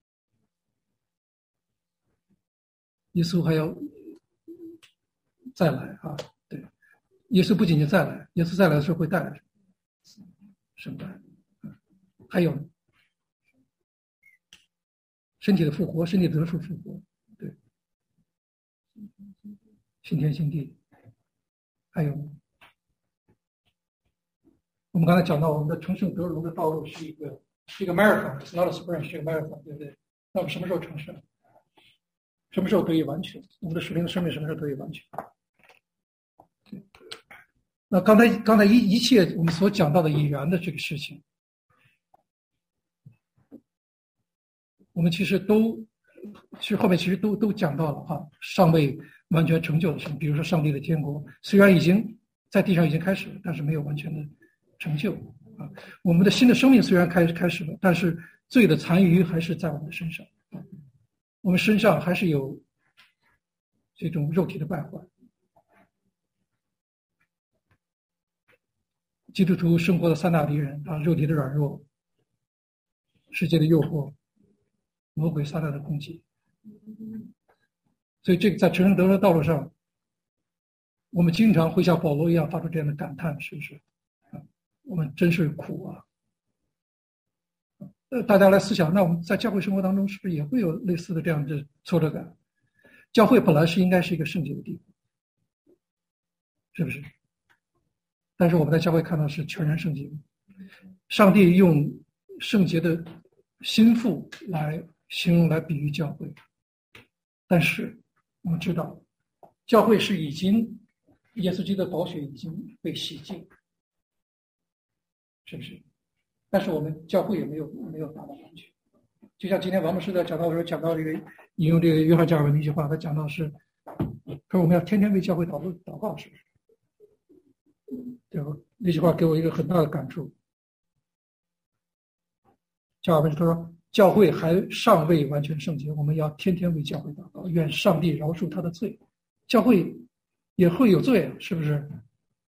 耶稣还要再来啊！对，耶稣不仅仅再来，耶稣再来的时候会带来什么？还有身体的复活，身体得数复活，对，新天新地。还有我们刚才讲到，我们的成圣得荣的道路是一个是一个 marathon， not a sprint， 是一个 marathon， 对不对？那我们什么时候成圣？什么时候得以完全？我们的属灵的生命什么时候得以完全？那刚才刚才一一切我们所讲到的已然的这个事情，我们其实都其实后面其实都都讲到了哈，尚未完全成就的事情，比如说上帝的天国虽然已经在地上已经开始了，但是没有完全的成就啊。我们的新的生命虽然开开始了，但是罪的残余还是在我们的身上，我们身上还是有这种肉体的败坏。基督徒生活的三大敌人啊，肉体的软弱、世界的诱惑、魔鬼撒旦的攻击。所以这个在成圣得荣的道路上，我们经常会像保罗一样发出这样的感叹，是不是？啊，我们真是苦啊！呃，大家来思想，那我们在教会生活当中是不是也会有类似的这样的挫折感？教会本来是应该是一个圣洁的地方，是不是？但是我们在教会看到是全然圣洁，上帝用圣洁的心腹来形容来比喻教会，但是我们知道教会是已经耶稣基督的宝血已经被洗净，是不是？但是我们教会也没有没有达到完全。就像今天王牧师在讲到的时候讲到这个引用这个约翰加尔文的一句话，他讲到是他说我们要天天为教会祷告祷告，是不是？对吧？那句话给我一个很大的感触。加尔文他说，教会还尚未完全圣洁，我们要天天为教会祷告，愿上帝饶恕他的罪。教会也会有罪，是不是？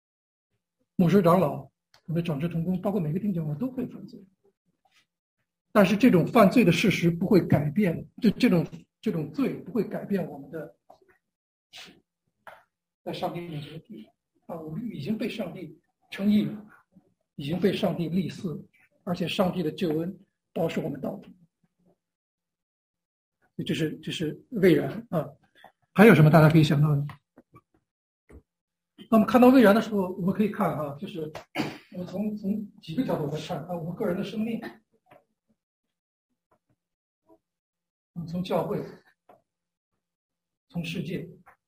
牧师长老，我们长治同工，包括每个弟兄，我们都会犯罪。 但是这种犯罪的事实不会改变，这这种这种罪不会改变我们的在上帝面前的地位啊，我们已经被上帝称义了，已经被上帝立嗣，而且上帝的救恩保守我们到底。这是这是蔚然啊，还有什么大家可以想到的？那么看到蔚然的时候，我们可以看啊，就是我们从从几个角度来看啊，我们个人的生命，我们从教会，从世界，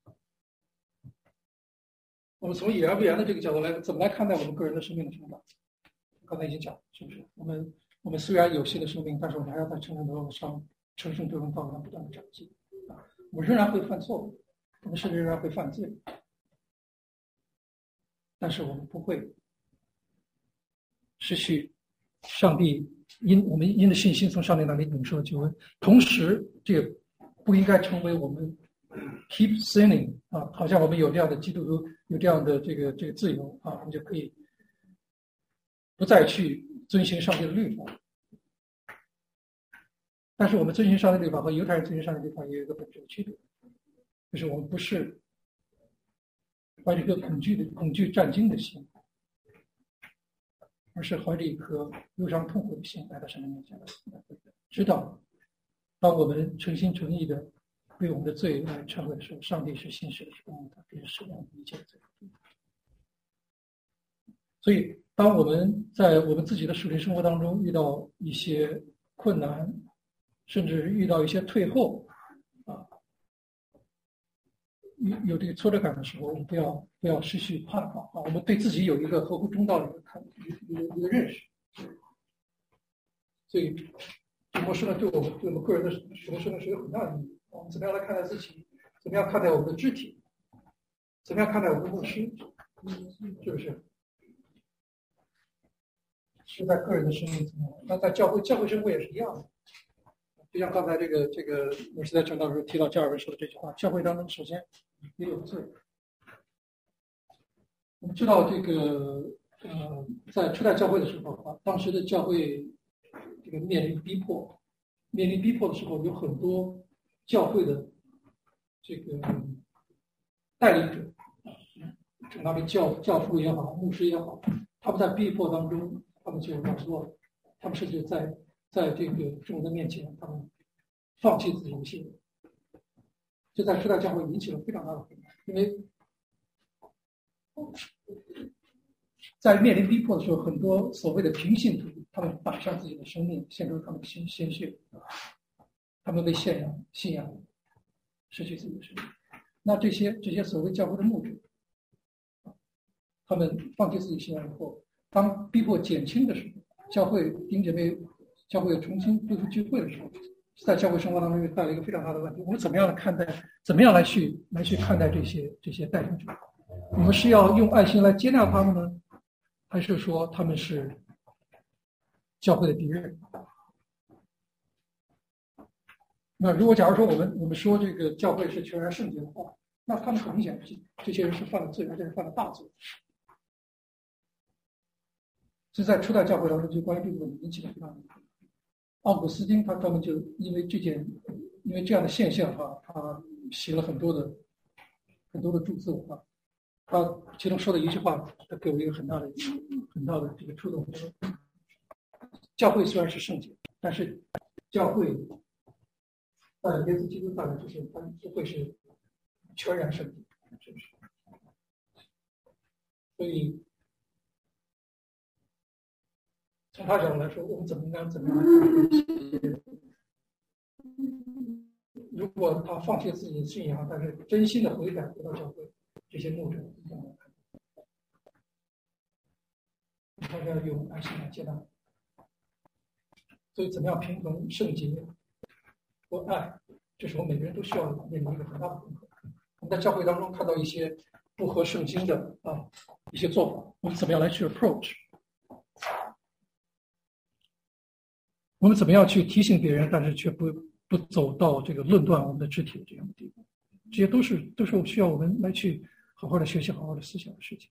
我们从已然未然的这个角度来怎么来看待我们个人的生命的成长？刚才已经讲，是不是？我们我们虽然有新的生命，但是我们还要在成长道路上、成圣这种道路上不断的长进啊。我们仍然会犯错误，我们甚至仍然会犯罪，但是我们不会失去上帝因我们因的信心从上帝那里领受的救恩。同时，这个不应该成为我们 keep sinning 啊，好像我们有这样的基督徒有这样的这个这个自由啊，我们就可以不再去遵循上帝的律法。但是我们遵循上帝的律法和犹太人遵循上帝的律法也有一个本质的区别，就是我们不是怀着一个恐惧的恐惧战惊的心，而是怀着一颗忧伤痛苦的心来到神的面前，知道当我们诚心诚意的为我们的罪来忏悔的时候，上帝是信实的，是公义的，并且赦免一切的罪。所以当我们在我们自己的属灵生活当中遇到一些困难，甚至遇到一些退后啊，有这个挫折感的时候，我们不要不要失去盼望啊！我们对自己有一个合乎中道的一个看一个一个认识。所以，这模式呢，对我们对我们个人的属灵生活是有很大的意义。我们怎么样来看待自己？怎么样看待我们的肢体？怎么样看待我们的牧师？是不是？是在个人的生命怎么样？那在教会教会生活也是一样的。就像刚才这个这个我是在讲道时候提到加尔文说的这句话，教会当中首先也有罪。我们知道这个呃，在初代教会的时候啊，当时的教会这个面临逼迫，面临逼迫的时候，有很多教会的这个带领者，那位教教父也好，牧师也好，他们在逼迫当中，他们就软弱，他们甚至在在这个众人的面前，他们放弃自己的信仰，这在初代教会引起了非常大的混乱，因为在面临逼迫的时候，很多所谓的平信徒，他们摆上自己的生命，献出他们的鲜鲜血，他们被信仰信仰失去自己的生命。那这些这些所谓教会的牧者，他们放弃自己信仰以后，当逼迫减轻的时候，教会弟兄姐妹教会重新恢复聚会的时候，在教会生活当中又带来一个非常大的问题。我们怎么样来看待？怎么样来去来去看待这些这些带领者？我们是要用爱心来接纳他们呢，还是说他们是教会的敌人？那如果假如说我们我们说这个教会是全然圣洁的话，那他们很明显这些人是犯了罪，而且是犯了大罪。这在初代教会当中就关于这个问题引起了非常大的讨论。奥古斯丁他专门就因为这件因为这样的现象啊，他写了很多的很多的著作啊。他其中说的一句话，他给我一个很大的很大的这个触动，就是教会虽然是圣洁，但是教会在耶稣基督带来之前，它不会是全然圣洁，是不是？所以从他角度来说，我们怎么应该怎么样来看这些？如果他放弃自己的信仰，但是真心的悔改回到教会，这些牧者怎么看？大家用爱心来接纳。所以，怎么样平衡圣洁和爱，这是我们每个人都需要面临一个很大的功课。我们在教会当中看到一些不合圣经的啊一些做法，我们怎么样来去 approach？ 我们怎么样去提醒别人，但是却不不走到这个论断我们的肢体的这样的地步？这些都是都是需要我们来去好好的学习、好好的思想的事情。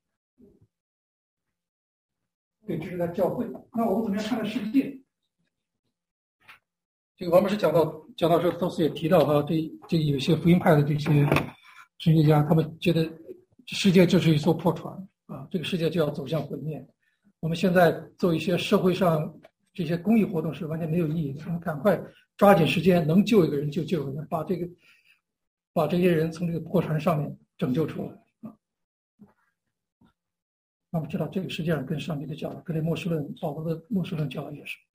对，这是在教会。那我们怎么样看待世界？ 这个王牧师讲到讲到说，当时也提到哈，这这有些福音派的这些神学家，他们觉得世界就是一艘破船啊，这个世界就要走向毁灭。我们现在做一些社会上这些公益活动是完全没有意义的，我们赶快抓紧时间，能救一个人就救一个人，把这个把这些人从这个破船上面拯救出来啊。那么知道这个实际上跟上帝的教导，跟这末世论保罗的末世论教导也是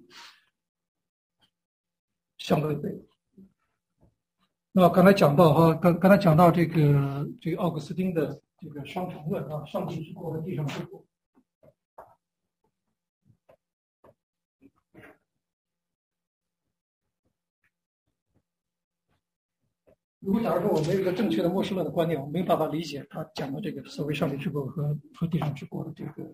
相对背。那刚才讲到哈，刚刚才讲到这个这个奥古斯丁的这个双重论啊，上帝之国和地上之国。如果假如说我没有一个正确的末世论的观念，我没有办法理解他讲的这个所谓上帝之国和和地上之国的这个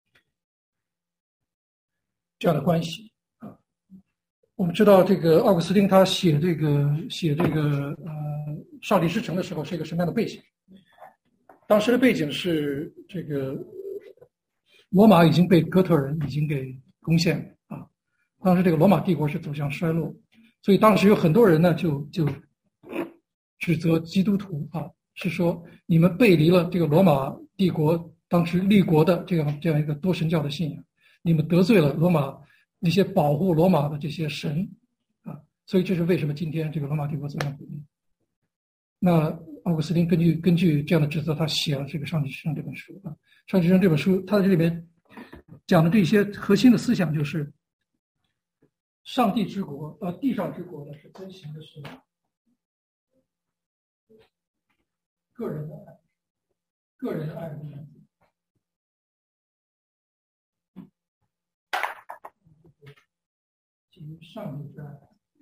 这样的关系啊。我们知道这个奥古斯丁他写这个写这个呃上帝之城的时候是一个什么样的背景？当时的背景是这个罗马已经被哥特人已经给攻陷了啊，当时这个罗马帝国是走向衰落，所以当时有很多人呢就就。指责基督徒啊，是说你们背离了这个罗马帝国当时立国的这样这样一个多神教的信仰，你们得罪了罗马那些保护罗马的这些神啊，所以这是为什么今天这个罗马帝国走向毁灭。那奥古斯丁根据根据这样的指责，他写了这个《上帝之城》这本书啊，《上帝之城》这本书，他在这里面讲的这些核心的思想就是，上帝之国呃地上之国呢是遵循的是个人的爱，个人的爱的原则，基于上帝之爱。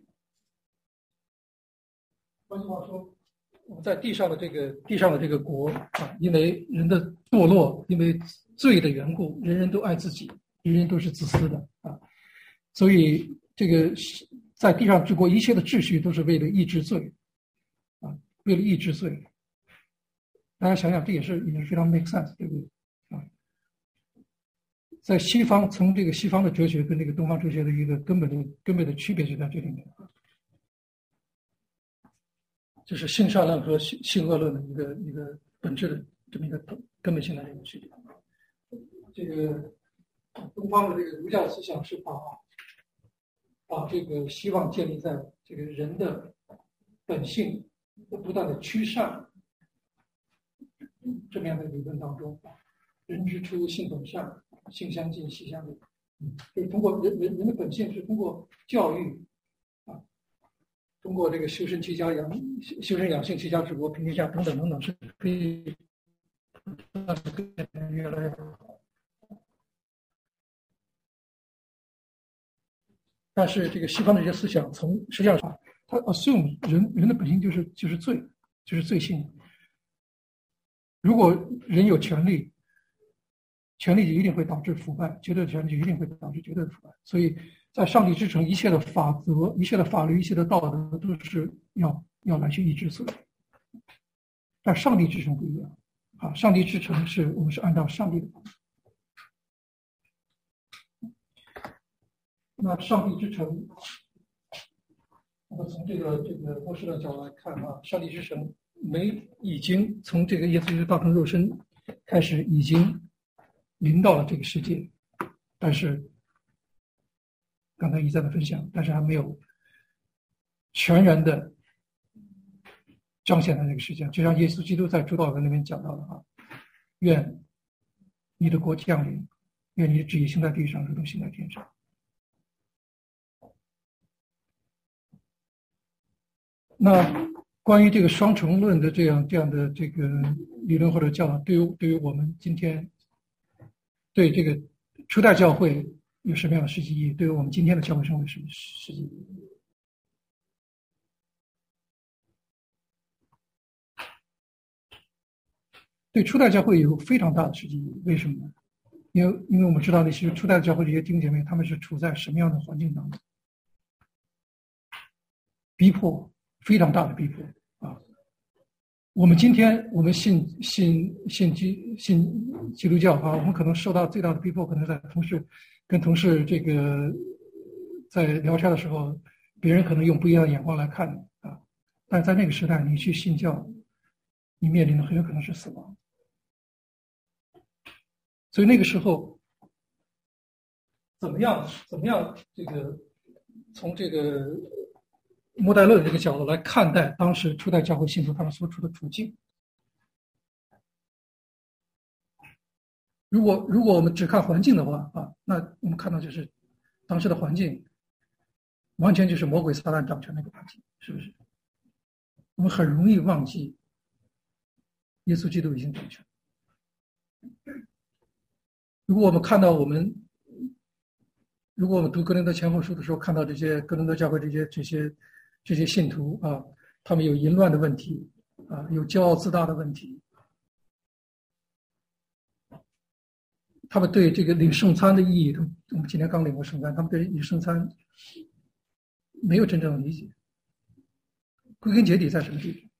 换句话说，我们在地上的这个地上的这个国啊，因为人的堕落，因为罪的缘故，人人都爱自己，人人都是自私的啊，所以这个在地上之国，一切的秩序都是为了抑制罪啊，为了抑制罪。大家想想，这也是也是非常 make sense， 对不对啊？在西方，从这个西方的哲学跟这个东方哲学的一个根本的根本的区别就在这里面，就是性善论和性性恶论的一个一个本质的这么一个根本性的这个区别。这个东方的这个儒教思想是把把这个希望建立在这个人的本性不断的趋善这么样的理论当中，人之初性本善，性相近，习相远，就是通过人人人的本性是通过教育啊，通过这个修身齐家养修身养性齐家治国平天下等等等等，是可以越来越好。但是这个西方的这些思想，从实际上它 assume 人人的本性就是就是罪，就是罪性。如果人有权利，权利就一定会导致腐败，绝对的权利就一定会导致绝对的腐败。所以在上帝之城，一切的法则、一切的法律、一切的道德都是要要来去抑制罪。但上帝之城不一样啊！上帝之城是我们是按照上帝的方式。那上帝之城，我们从这个这个末世的角度来看啊，上帝之城没已经从这个耶稣基督道成肉身开始，已经临到了这个世界，但是刚才一再的分享，但是还没有全然的彰显在这个世界上。就像耶稣基督在主祷文里面讲到的啊，愿你的国降临，愿你的旨意行在地上，如同行在天上。那关于这个双重论的这样这样的这个理论或者教导，对于对于我们今天对这个初代教会有什么样的实际意义？对于我们今天的教会生活有什么实际意义？对初代教会有非常大的实际意义。为什么呢？因为因为我们知道那些初代教会这些弟兄姐妹，他们是处在什么样的环境当中？逼迫，非常大的逼迫啊！我们今天我们信信信基信基督教啊，我们可能受到最大的逼迫，可能在同事跟同事这个在聊天的时候， 别人可能用不一样的眼光来看你啊，但在那个时代，你去信教，你面临的很有可能是死亡。所以那个时候，怎么样怎么样这个从这个末代论这个角度来看待当时初代教会信徒他们所处的处境？如果如果我们只看环境的话啊，那我们看到就是当时的环境完全就是魔鬼撒旦掌权的一个环境，是不是？我们很容易忘记耶稣基督已经掌权。如果我们看到我们，如果我们读哥林多前后书的时候，看到这些哥林多教会这些这些这些信徒啊，他们有淫乱的问题啊，有骄傲自大的问题，他们对这个领圣餐的意义，我们今天刚领过圣餐，他们对领圣餐没有真正的理解，归根结底在什么地方？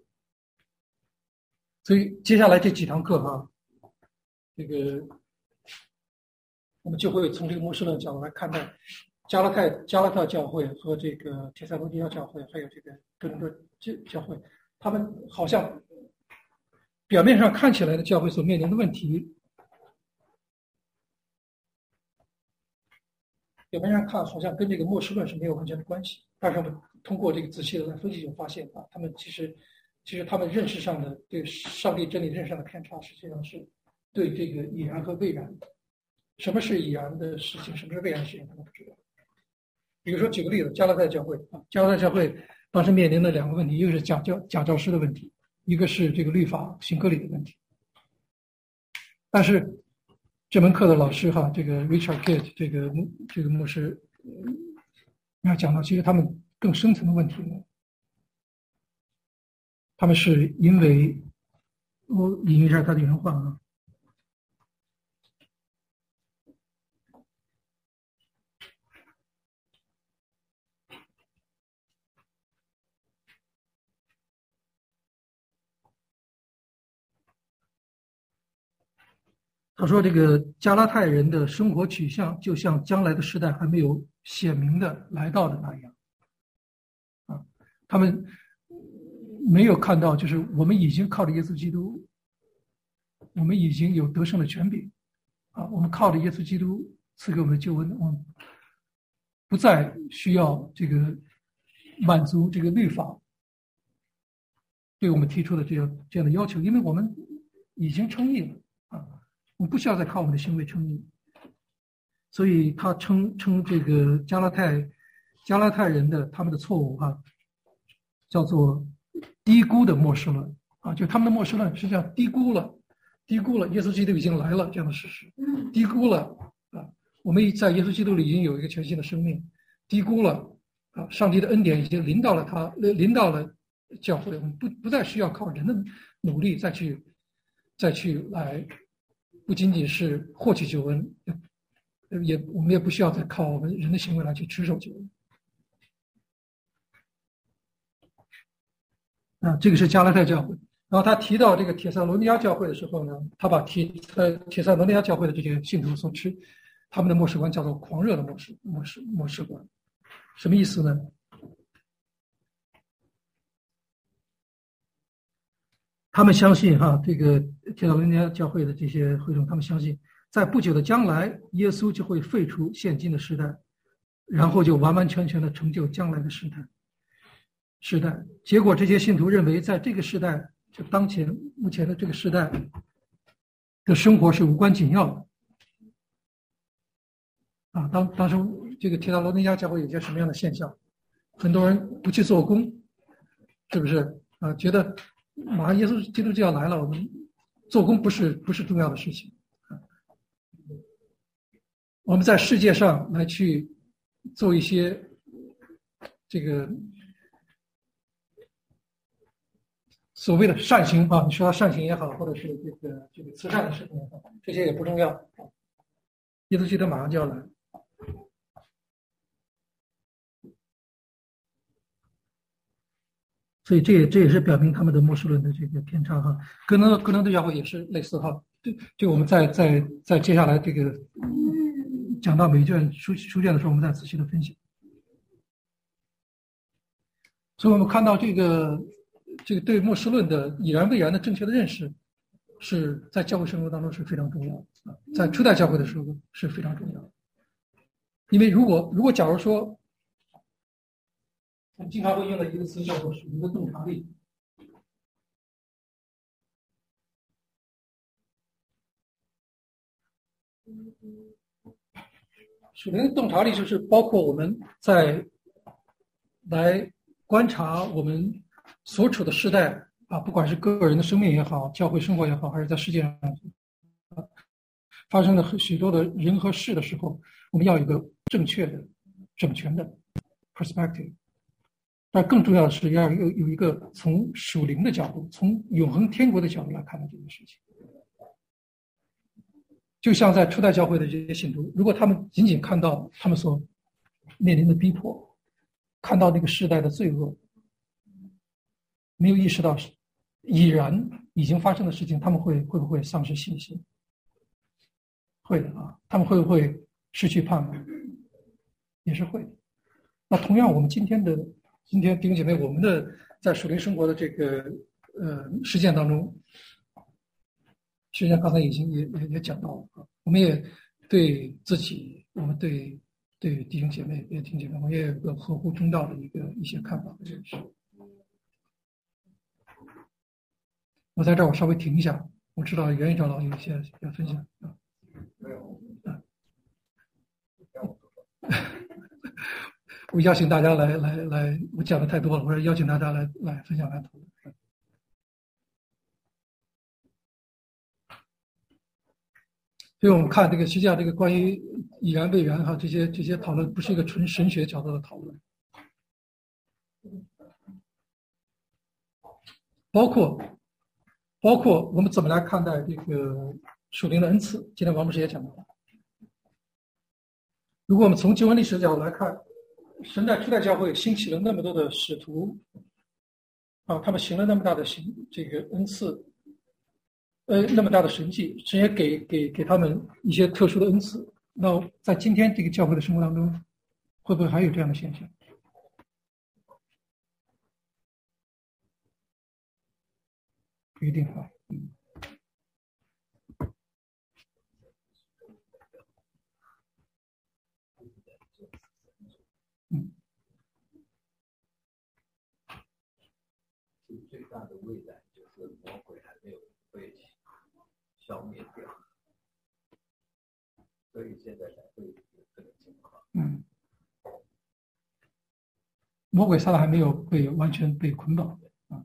所以接下来这几堂课哈、啊，这个我们就会从这个末世论角度来看待加拉太加拉太教会和这个帖撒罗尼迦教会，还有这个哥林多教会，他们好像表面上看起来的教会所面临的问题，表面上看好像跟这个末世论是没有完全的关系，但是我们通过这个仔细的来分析，就发现啊，他们其实其实他们认识上的对上帝真理认识上的偏差，实际上是对这个已然和未然，什么是已然的事情，什么是未然的事情，他们不知道。比如说举个例子，加拉太教会啊，加拉太教会当时面临的两个问题，一个是假教假教师的问题，一个是这个律法行割礼的问题。但是这门课的老师哈，这个 Richard Kidd 这个这个牧师，要讲到其实他们更深层的问题呢，他们是因为我引用一下他的原话啊。他说：“这个加拉太人的生活取向，就像将来的时代还没有显明的来到的那样，啊，他们没有看到，就是我们已经靠着耶稣基督，我们已经有得胜的权柄，啊，我们靠着耶稣基督赐给我们的救恩，我们不再需要这个满足这个律法对我们提出的这样这样的要求，因为我们已经称义了，啊。”我们不需要再靠我们的行为称义，所以他称称这个加拉太加拉太人的他们的错误哈、啊，叫做低估的末世论啊，就他们的末世论实际上低估了低估了耶稣基督已经来了这样的事实，低估了啊，我们在耶稣基督里已经有一个全新的生命，低估了啊，上帝的恩典已经临到了他临到了教会，我们不不再需要靠人的努力再去再去来。不仅仅是获取救恩，也我们也不需要再靠我们人的行为来去持守救恩。啊，这个是加拉太教会。然后他提到这个帖撒罗尼迦教会的时候呢，他把提呃帖撒罗尼迦教会的这些信徒所持他们的末世观叫做狂热的末世末世末世观，什么意思呢？他们相信哈，这个帖撒罗尼迦教会的这些会众，他们相信，在不久的将来，耶稣就会废除现今的时代，然后就完完全全的成就将来的时代。时代，结果这些信徒认为，在这个时代，就当前目前的这个时代的生活是无关紧要的。啊，当当时这个帖撒罗尼迦教会有些什么样的现象？很多人不去做工，是不是？啊，觉得。马上耶稣基督就要来了，我们做工不是不是重要的事情。我们在世界上来去做一些这个所谓的善行啊，你说他善行也好，或者是这个这个慈善的事情也好，这些也不重要。耶稣基督马上就要来。所以这也这也是表明他们的末世论的这个偏差哈。哥林哥林多教会也是类似哈。这这我们在在在接下来这个讲到每卷书书卷的时候，我们再仔细的分析。 所以我们看到这个这个对末世论的已然未然的正确的认识，是在教会生活当中是非常重要的啊，在初代教会的时候是非常重要的。因为如果如果假如说，我们经常会用的一个词叫做属灵的洞察力。属灵的洞察力就是包括我们在来观察我们所处的时代啊，不管是个人的生命也好，教会生活也好，还是在世界上发生了许多的人和事的时候，我们要有一个正确的、整全的 perspective。但更重要的是要有有一个从属灵的角度，从永恒天国的角度来看待这个事情。就像在初代教会的这些信徒，如果他们仅仅看到他们所面临的逼迫，看到那个世代的罪恶，没有意识到已然已经发生的事情，他们会会不会丧失信心？会的啊，他们会不会失去盼望？也是会的。那同样，我们今天的今天弟兄姐妹，我们的在属灵生活的这个呃实践当中，实际上刚才已经也也也讲到了，我们也对自己，我们对对弟兄姐妹、也弟兄姐妹，我们也有一个合乎中道的一个一些看法和认识。我在这儿我稍微停一下，我知道袁院长老有一些要分享啊。 没有。 啊我邀请大家来来来，我讲的太多了，我说邀请大家来来分享来讨论。所以我们看这个，实际上这个关于已然未然哈，这些这些讨论不是一个纯神学角度的讨论，包括包括我们怎么来看待这个属灵的恩赐。今天王牧师也讲到了，如果我们从经文历史的角度来看，神在初代教会兴起了那么多的使徒啊，他们行了那么大的行这个恩赐。呃，那么大的神迹，神也给给给他们一些特殊的恩赐。那在今天这个教会的生活当中，会不会还有这样的现象？不一定啊。嗯。嗯。 最大的未来就是魔鬼还没有被消灭掉，所以现在才会有这个情况。 嗯，魔鬼撒旦还没有被完全被捆绑的啊。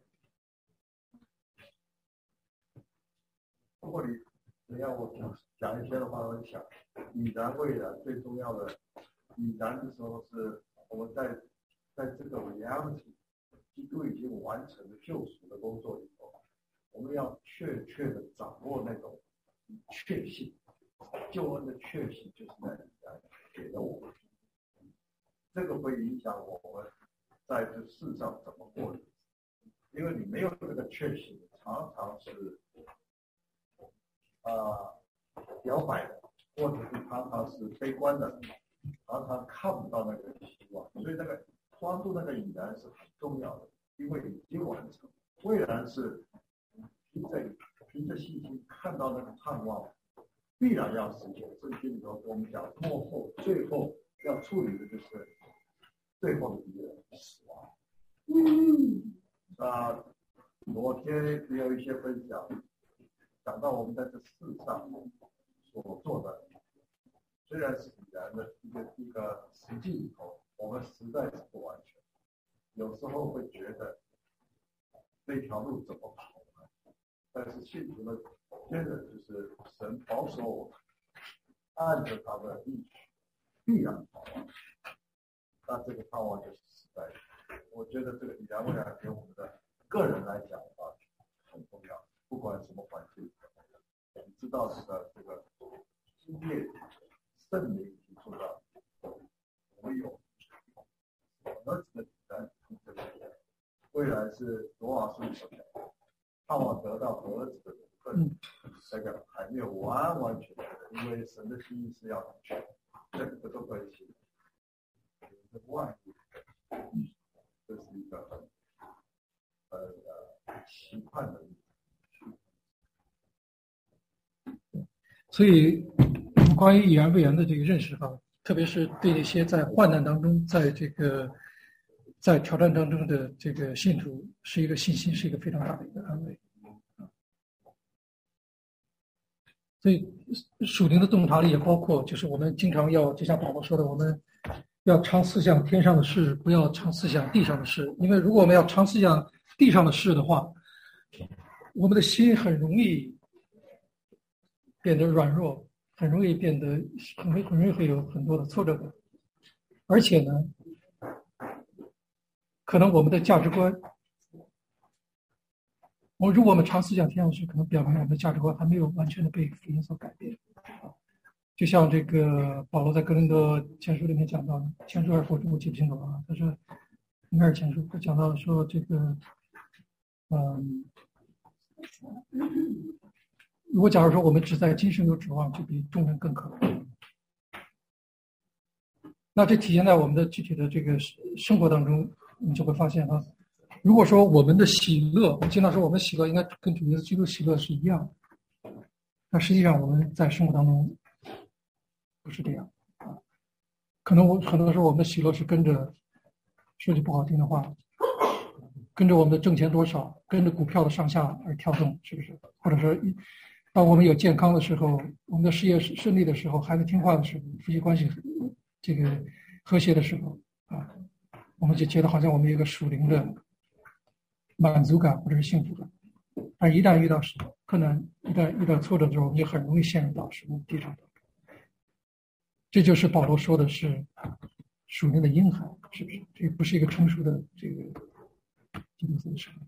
如果你你要我讲讲一些的话，我想已然未然最重要的已然的时候是我们在在这个 reality 基督已经完成了救赎的工作以后，我们要确切的掌握那种确信，救恩的确信就是在里面给了我们，这个会影响我们在这世上怎么过日子，因为你没有这个确信，常常是啊、呃、摇摆的，或者是常常是悲观的，常常看不到那个希望，所以那个抓住那个已然是很重要的，因为已经完成，未然是凭着凭着信心看到那个盼望，必然要实现。圣经里头跟我们讲，末后最后要处理的就是最后的敌人死亡。嗯，啊，昨天也有一些分享，讲到我们在这世上所做的，虽然是已然的一个一个实际里头，我们实在是不完全，有时候会觉得这条路怎么跑呢？但是信徒的坚韧就是神保守我们，按着他的意志必然跑完。那这个盼望就是实在的。我觉得这个已然未然给我们的个人来讲的话很重要，不管什么环境，我们知道这个这个经验圣灵提出的，我们有儿子的子弹，未来是罗马书所讲，盼望得到儿子的名分，这个还没有完完全全的，因为神的心意是要成全，这个都可以行。外，这是一所以我们关于已然未然的这个认识哈，特别是对那些在患难当中，在这个在挑战当中的这个信徒，是一个信心，是一个非常大的一个安慰。所以属灵的洞察力也包括，就是我们经常要，就像保罗说的，我们要常思想天上的事，不要常思想地上的事。因为如果我们要常思想地上的事的话，我们的心很容易变得软弱，很容易变得很很容易会有很多的挫折感，而且呢，可能我们的价值观，我如果我们常思想天上的事，可能表明我们的价值观还没有完全的被福音所改变。就像这个保罗在哥林多前书里面讲到的，前书还是后书我记不清楚了啊，他说应该是前书，他讲到说这个，嗯，如果假如说我们只在今生有指望，就比众人更可悲。那这体现在我们的具体的这个生活当中，你就会发现啊，如果说我们的喜乐，我们经常说我们喜乐应该跟主耶稣基督喜乐是一样的，那实际上我们在生活当中不是这样啊。可能我很多时候我们的喜乐是跟着，说句不好听的话，跟着我们的挣钱多少，跟着股票的上下而跳动，是不是？或者说，当我们有健康的时候，我们的事业顺利的时候，孩子听话的时候，夫妻关系这个和谐的时候啊，我们就觉得好像我们有一个属灵的满足感或者是幸福感。但一旦遇到困难，一旦遇到挫折的时候，我们就很容易陷入到属灵地上。这就是保罗说的是属灵的婴孩，是不是？这不是一个成熟的这个基督徒的生命。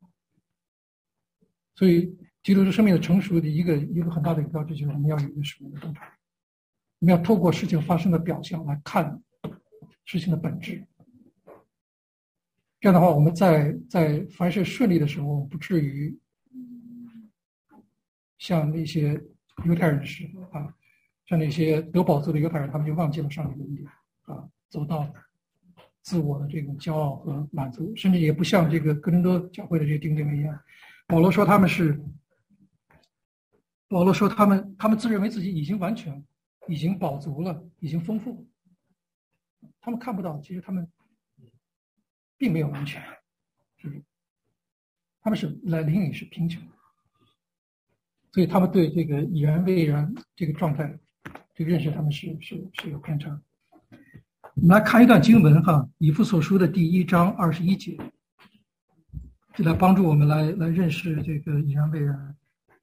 所以基督徒生命的成熟的一个一个很大的一个标志，就是我们要有一个属灵的洞察，我们要透过事情发生的表象来看事情的本质。这样的话，我们在在凡事顺利的时候，不至于像那些犹太人似的啊，像那些得宝座的犹太人，他们就忘记了上帝的恩典啊，走到自我的这种骄傲和满足，甚至也不像这个哥林多教会的这些弟兄姐妹一样。保罗说他们是，保罗说他们他们自认为自己已经完全，已经饱足了，已经丰富了。他们看不到，其实他们并没有完全，是不是？他们是来灵里是贫穷的，所以他们对这个已然未然这个状态，这个认识他们是是是有偏差。我们来看一段经文哈，以弗所书的第一章二十一节，这来帮助我们来来认识这个已然未然。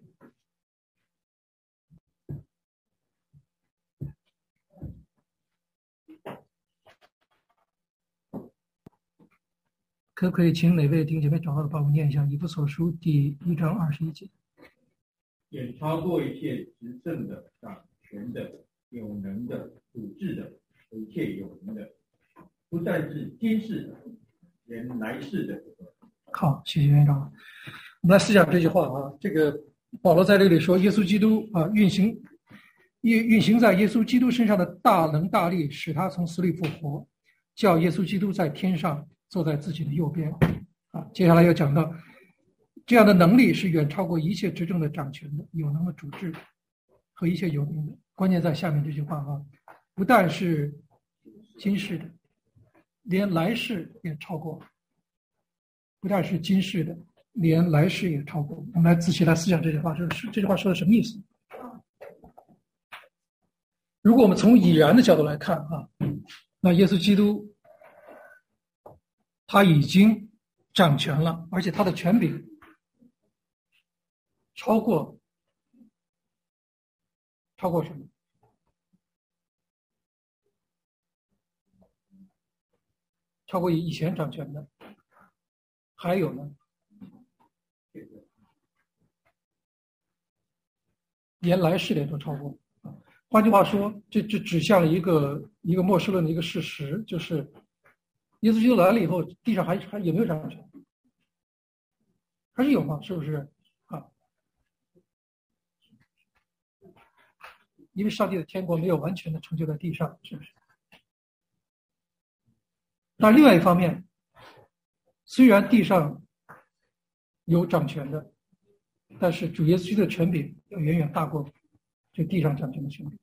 可不可以请哪位弟兄姐妹找到的帮我念一下以弗所书第一章二十一节？ 也超过一切执政的、掌权的、有能的、主治的，一切有能的，不但是今世的，连来世的。 好，谢谢院长。我们来思想这句话啊，这个保罗在这里说，耶稣基督啊，运行运运行在耶稣基督身上的大能大力，使他从死里复活，叫耶稣基督在天上坐在自己的右边啊。接下来又讲到，这样的能力是远超过一切执政的、掌权的、有能的主治和一切有能的。关键在下面这句话啊，不但是今世的，连来世也超过。不但是今世的，连来世也超过。我们来仔细来思想这句话，是这句话说的什么意思？如果我们从已然的角度来看啊，那耶稣基督他已经掌权了，而且他的权柄超过超过什么？超过以前掌权的。还有呢，连来世的都超过。换句话说，这这指向了一个一个末世论的一个事实，就是耶稣基督来了以后，地上还还有没有掌权？还是有嘛？是不是啊？因为上帝的天国没有完全的成就在地上，是不是？但另外一方面，虽然地上有掌权的，但是主耶稣的权柄要远远大过这地上掌权的权柄。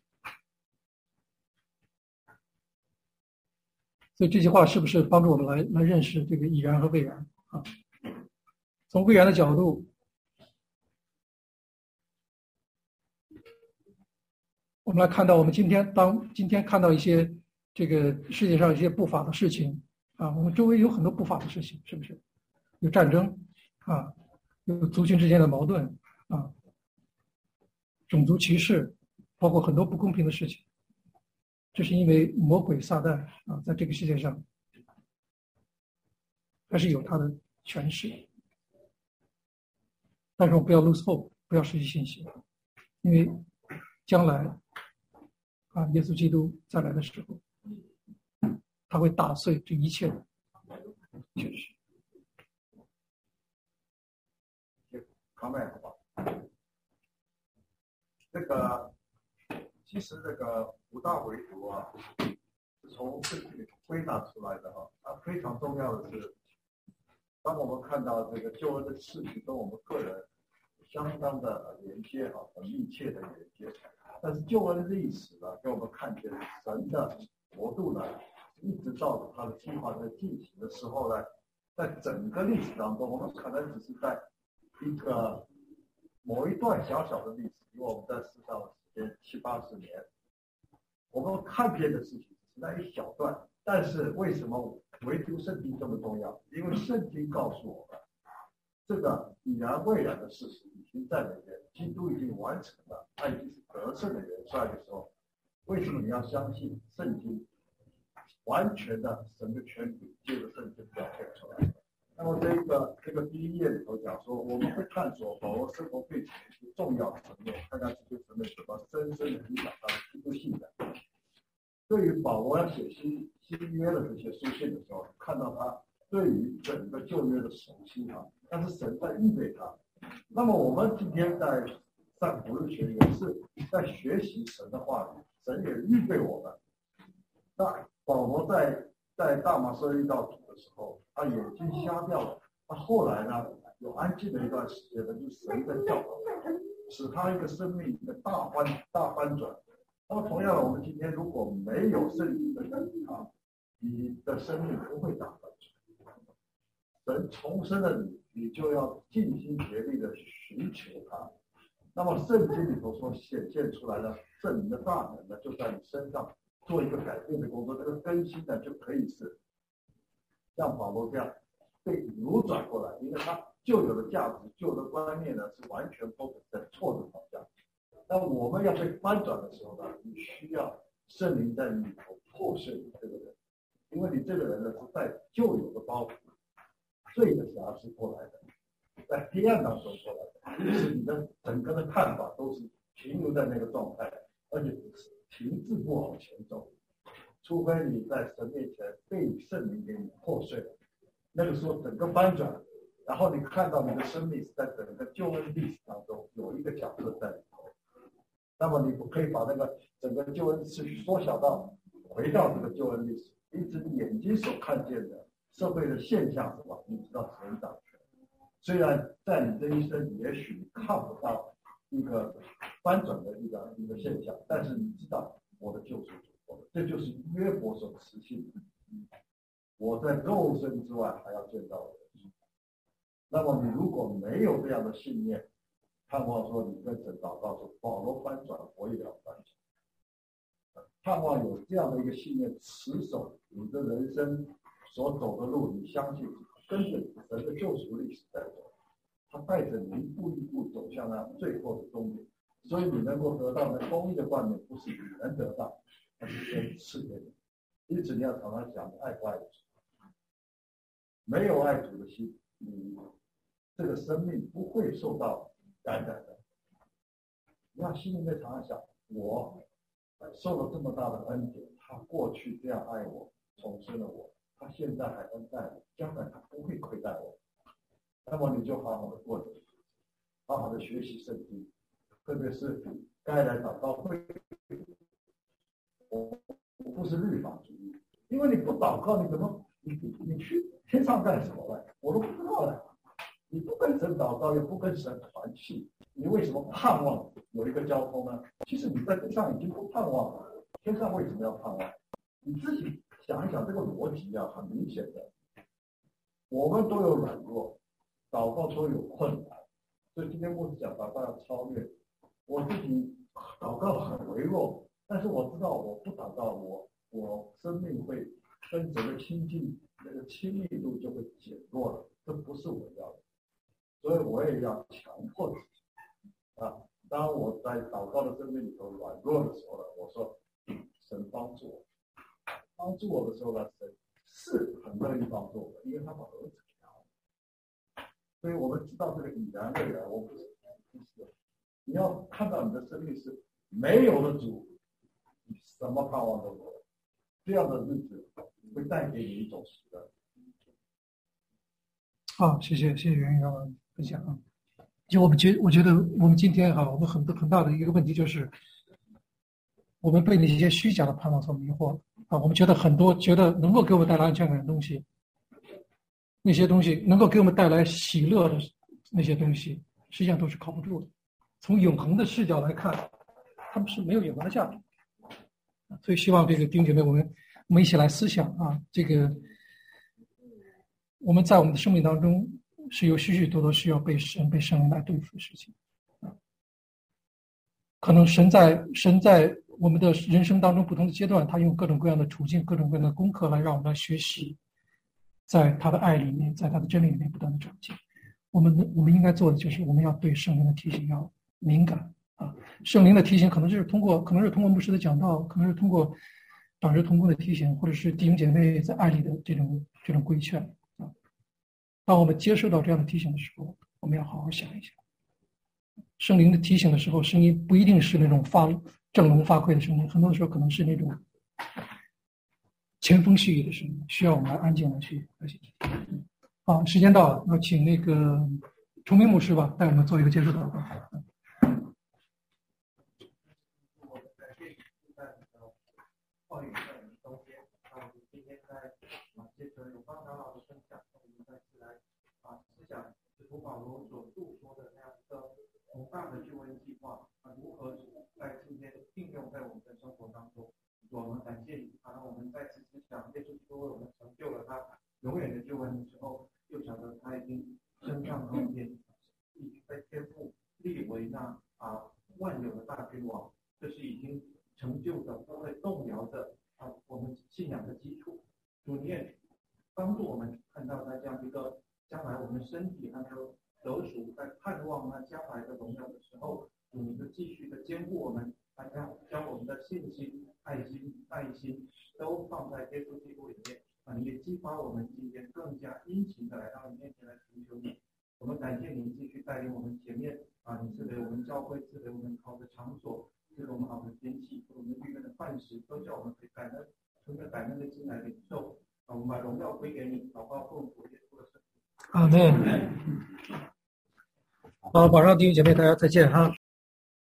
所以这句话是不是帮助我们来来认识这个已然和未然啊？从未然的角度，我们来看到我们今天当今天看到一些这个世界上一些不法的事情啊，我们周围有很多不法的事情，是不是？有战争啊，有族群之间的矛盾啊，种族歧视，包括很多不公平的事情。这是因为魔鬼撒旦啊，在这个世界上还是有他的权势。但是我们不要 lose hope， 不要失去信心，因为将来啊，耶稣基督再来的时候，他会打碎这一切的权势。 康麦好吧？这个其实这个五大维度啊，是从圣经里归纳出来的哈。它非常重要的是，当我们看到这个救恩的事情跟我们个人相当的连接哈，很密切的连接。但是救恩历史呢，给我们看见神的国度呢，一直到他的计划在进行的时候呢，在整个历史当中，我们可能只是在一个某一段小小的历史，因为我们在世上的时间七八十年，我们看见的事情只是那一小段。但是为什么唯独圣经这么重要？因为圣经告诉我们，这个已然未然的事实已经在那边，基督已经完成了，他已经是得胜的元帅的时候，为什么你要相信圣经完全的神的权柄借着圣经表现出来？那么这个这个第一页里头讲说，我们会探索保罗生活背景一些重要的层面，看看这些层面怎么深深的影响到基督信仰。对于保罗要写新新约的这些书信的时候，看到他对于整个旧约的熟悉啊，但是神在预备他。那么我们今天在上主日学也是在学习神的话语，神也预备我们。那保罗在在大马色遇到主的时候，他眼睛瞎掉了，他后来呢有安静的一段时间呢，就是神在教导他，使他一个生命一个大翻大翻转。那么同样的，我们今天如果没有圣经的引导，你的生命不会大翻转。神重生了你，你就要尽心竭力的寻求他。那么圣经里头所显现出来的圣灵的大能呢，就在你身上做一个改变的工作。这个更新呢，就可以是像保罗这样被扭转过来，因为他旧有的价值、旧的观念呢，是完全都在错的方向。那我们要被翻转的时候呢，你需要圣灵在你里头破碎你这个人，因为你这个人呢是在旧有的包袱、罪的辖制过来的，在黑暗当中过来的，因此你的整个的看法都是停留在那个状态，而且停滞不往前走，除非你在神面前被圣灵给你破碎了，那个时候整个翻转，然后你看到你的生命是在整个救恩历史当中有一个角色在里头。那么你不可以把那个整个救恩次序缩小到回到这个救恩历史，因此你眼睛所看见的社会的现象什么，你知道神掌权。虽然在你这一生也许你看不到一个翻转的一个一个现象，但是你知道我的救赎主，这就是约伯所持信的。我在肉身之外还要见到我的主。那么你如果没有这样的信念，盼望说你跟神祷告说，保罗翻转，我也要翻转。盼望有这样的一个信念，持守你的人生所走的路，你相信跟着神的救赎历史在走，他带着你一步一步走向那最后的终点。所以你能够得到那公义的冠冕，不是你能得到，而是神赐给你。因此你要常常讲爱不爱主，没有爱主的心，你这个生命不会受到感染的。你要心里面常常想，我受了这么大的恩典，他过去这样爱我，重生了我，他现在还恩待我，将来他不会亏待我。那么你就好好的过着，好好的学习圣经，特别是该来祷告会，我不是律法主义，因为你不祷告，你怎么你你去天上干什么来？我都不知道了。你不跟神祷告，也不跟神团契，你为什么盼望有一个交通呢，其实你在地上已经不盼望了，天上为什么要盼望？你自己想一想，这个逻辑啊，很明显的。我们都有软弱，祷告都有困难，所以今天牧师讲祷告要超越。我自己祷告很微弱，但是我知道我不祷告，我我生命会跟整个亲近那个亲密度就会减弱了，这不是我要的，所以我也要强迫自己啊。当我在祷告的生命里头软弱的时候呢，我说神帮助我，帮助我的时候呢，神是很乐意帮助我的，因为他把儿子给他。所以我们知道这个已然未然，我不是不是，你要看到你的生命是没有了主，你什么盼望都没有，这样的日子会带给你一种喜乐。 好，谢谢谢谢袁宇的分享啊。就我们觉我觉得我们今天哈，我们很很大的一个问题就是，我们被那些虚假的盼望所迷惑啊。我们觉得很多觉得能够给我们带来安全感的东西，那些东西能够给我们带来喜乐的那些东西，实际上都是靠不住的。从永恒的视角来看，他们是没有永恒的价值。所以希望这个弟兄姐妹，我们我们一起来思想啊，这个我们在我们的生命当中是有许许多多需要被神被圣灵来对付的事情啊。可能神在神在我们的人生当中不同的阶段，他用各种各样的处境、各种各样的功课来让我们来学习，在他的爱里面，在他的真理里面不断的长进。我们我们应该做的就是我们要对圣灵的提醒要敏感啊。圣灵的提醒可能是通过可能是通过牧师的讲道，可能是通过长职同工的提醒，或者是弟兄姐妹在爱里的这种这种规劝啊。当我们接受到这样的提醒的时候，我们要好好想一想。圣灵的提醒的时候，声音不一定是那种发振聋发聩的声音，很多的时候可能是那种清风细雨的声音，需要我们来安静的去来去听。好，时间到了，那请那个崇明牧师吧，带我们做一个结束祷告。 话语在我们中间，那我们今天在啊，接着有方长老的分享，我们再次来啊思想使徒保罗所述说的那样一个宏大的救恩计划啊，如何在今天应用在我们的生活当中。我们感谢你，啊，让我们再次思想耶稣基督为我们成就了他永远的救恩的时候，又晓得他已经升上高天，已经被天父立为那啊万有的大君王，这是已经成就的，不会动摇的啊，我们信仰的基础。主，你也帮助我们看到在这样一个将来我们身体还有得属在盼望那将来的荣耀的时候，主，你就继续的坚固我们，大家将我们的信心、爱心、爱心都放在耶稣基督里面啊，你也激发我们今天更加殷勤的来到你面前来寻求你。我们感谢您继续带领我们前面啊，你赐给我们教会，赐给我们好的场所，赐给我们好的天气，赐给我们预备的饭食，都叫我们可以感恩，存着感恩的心来领受。啊，我们把荣耀归给你，祷告奉主耶稣的圣名。 阿门。好，晚上弟兄姐妹，大家再见哈。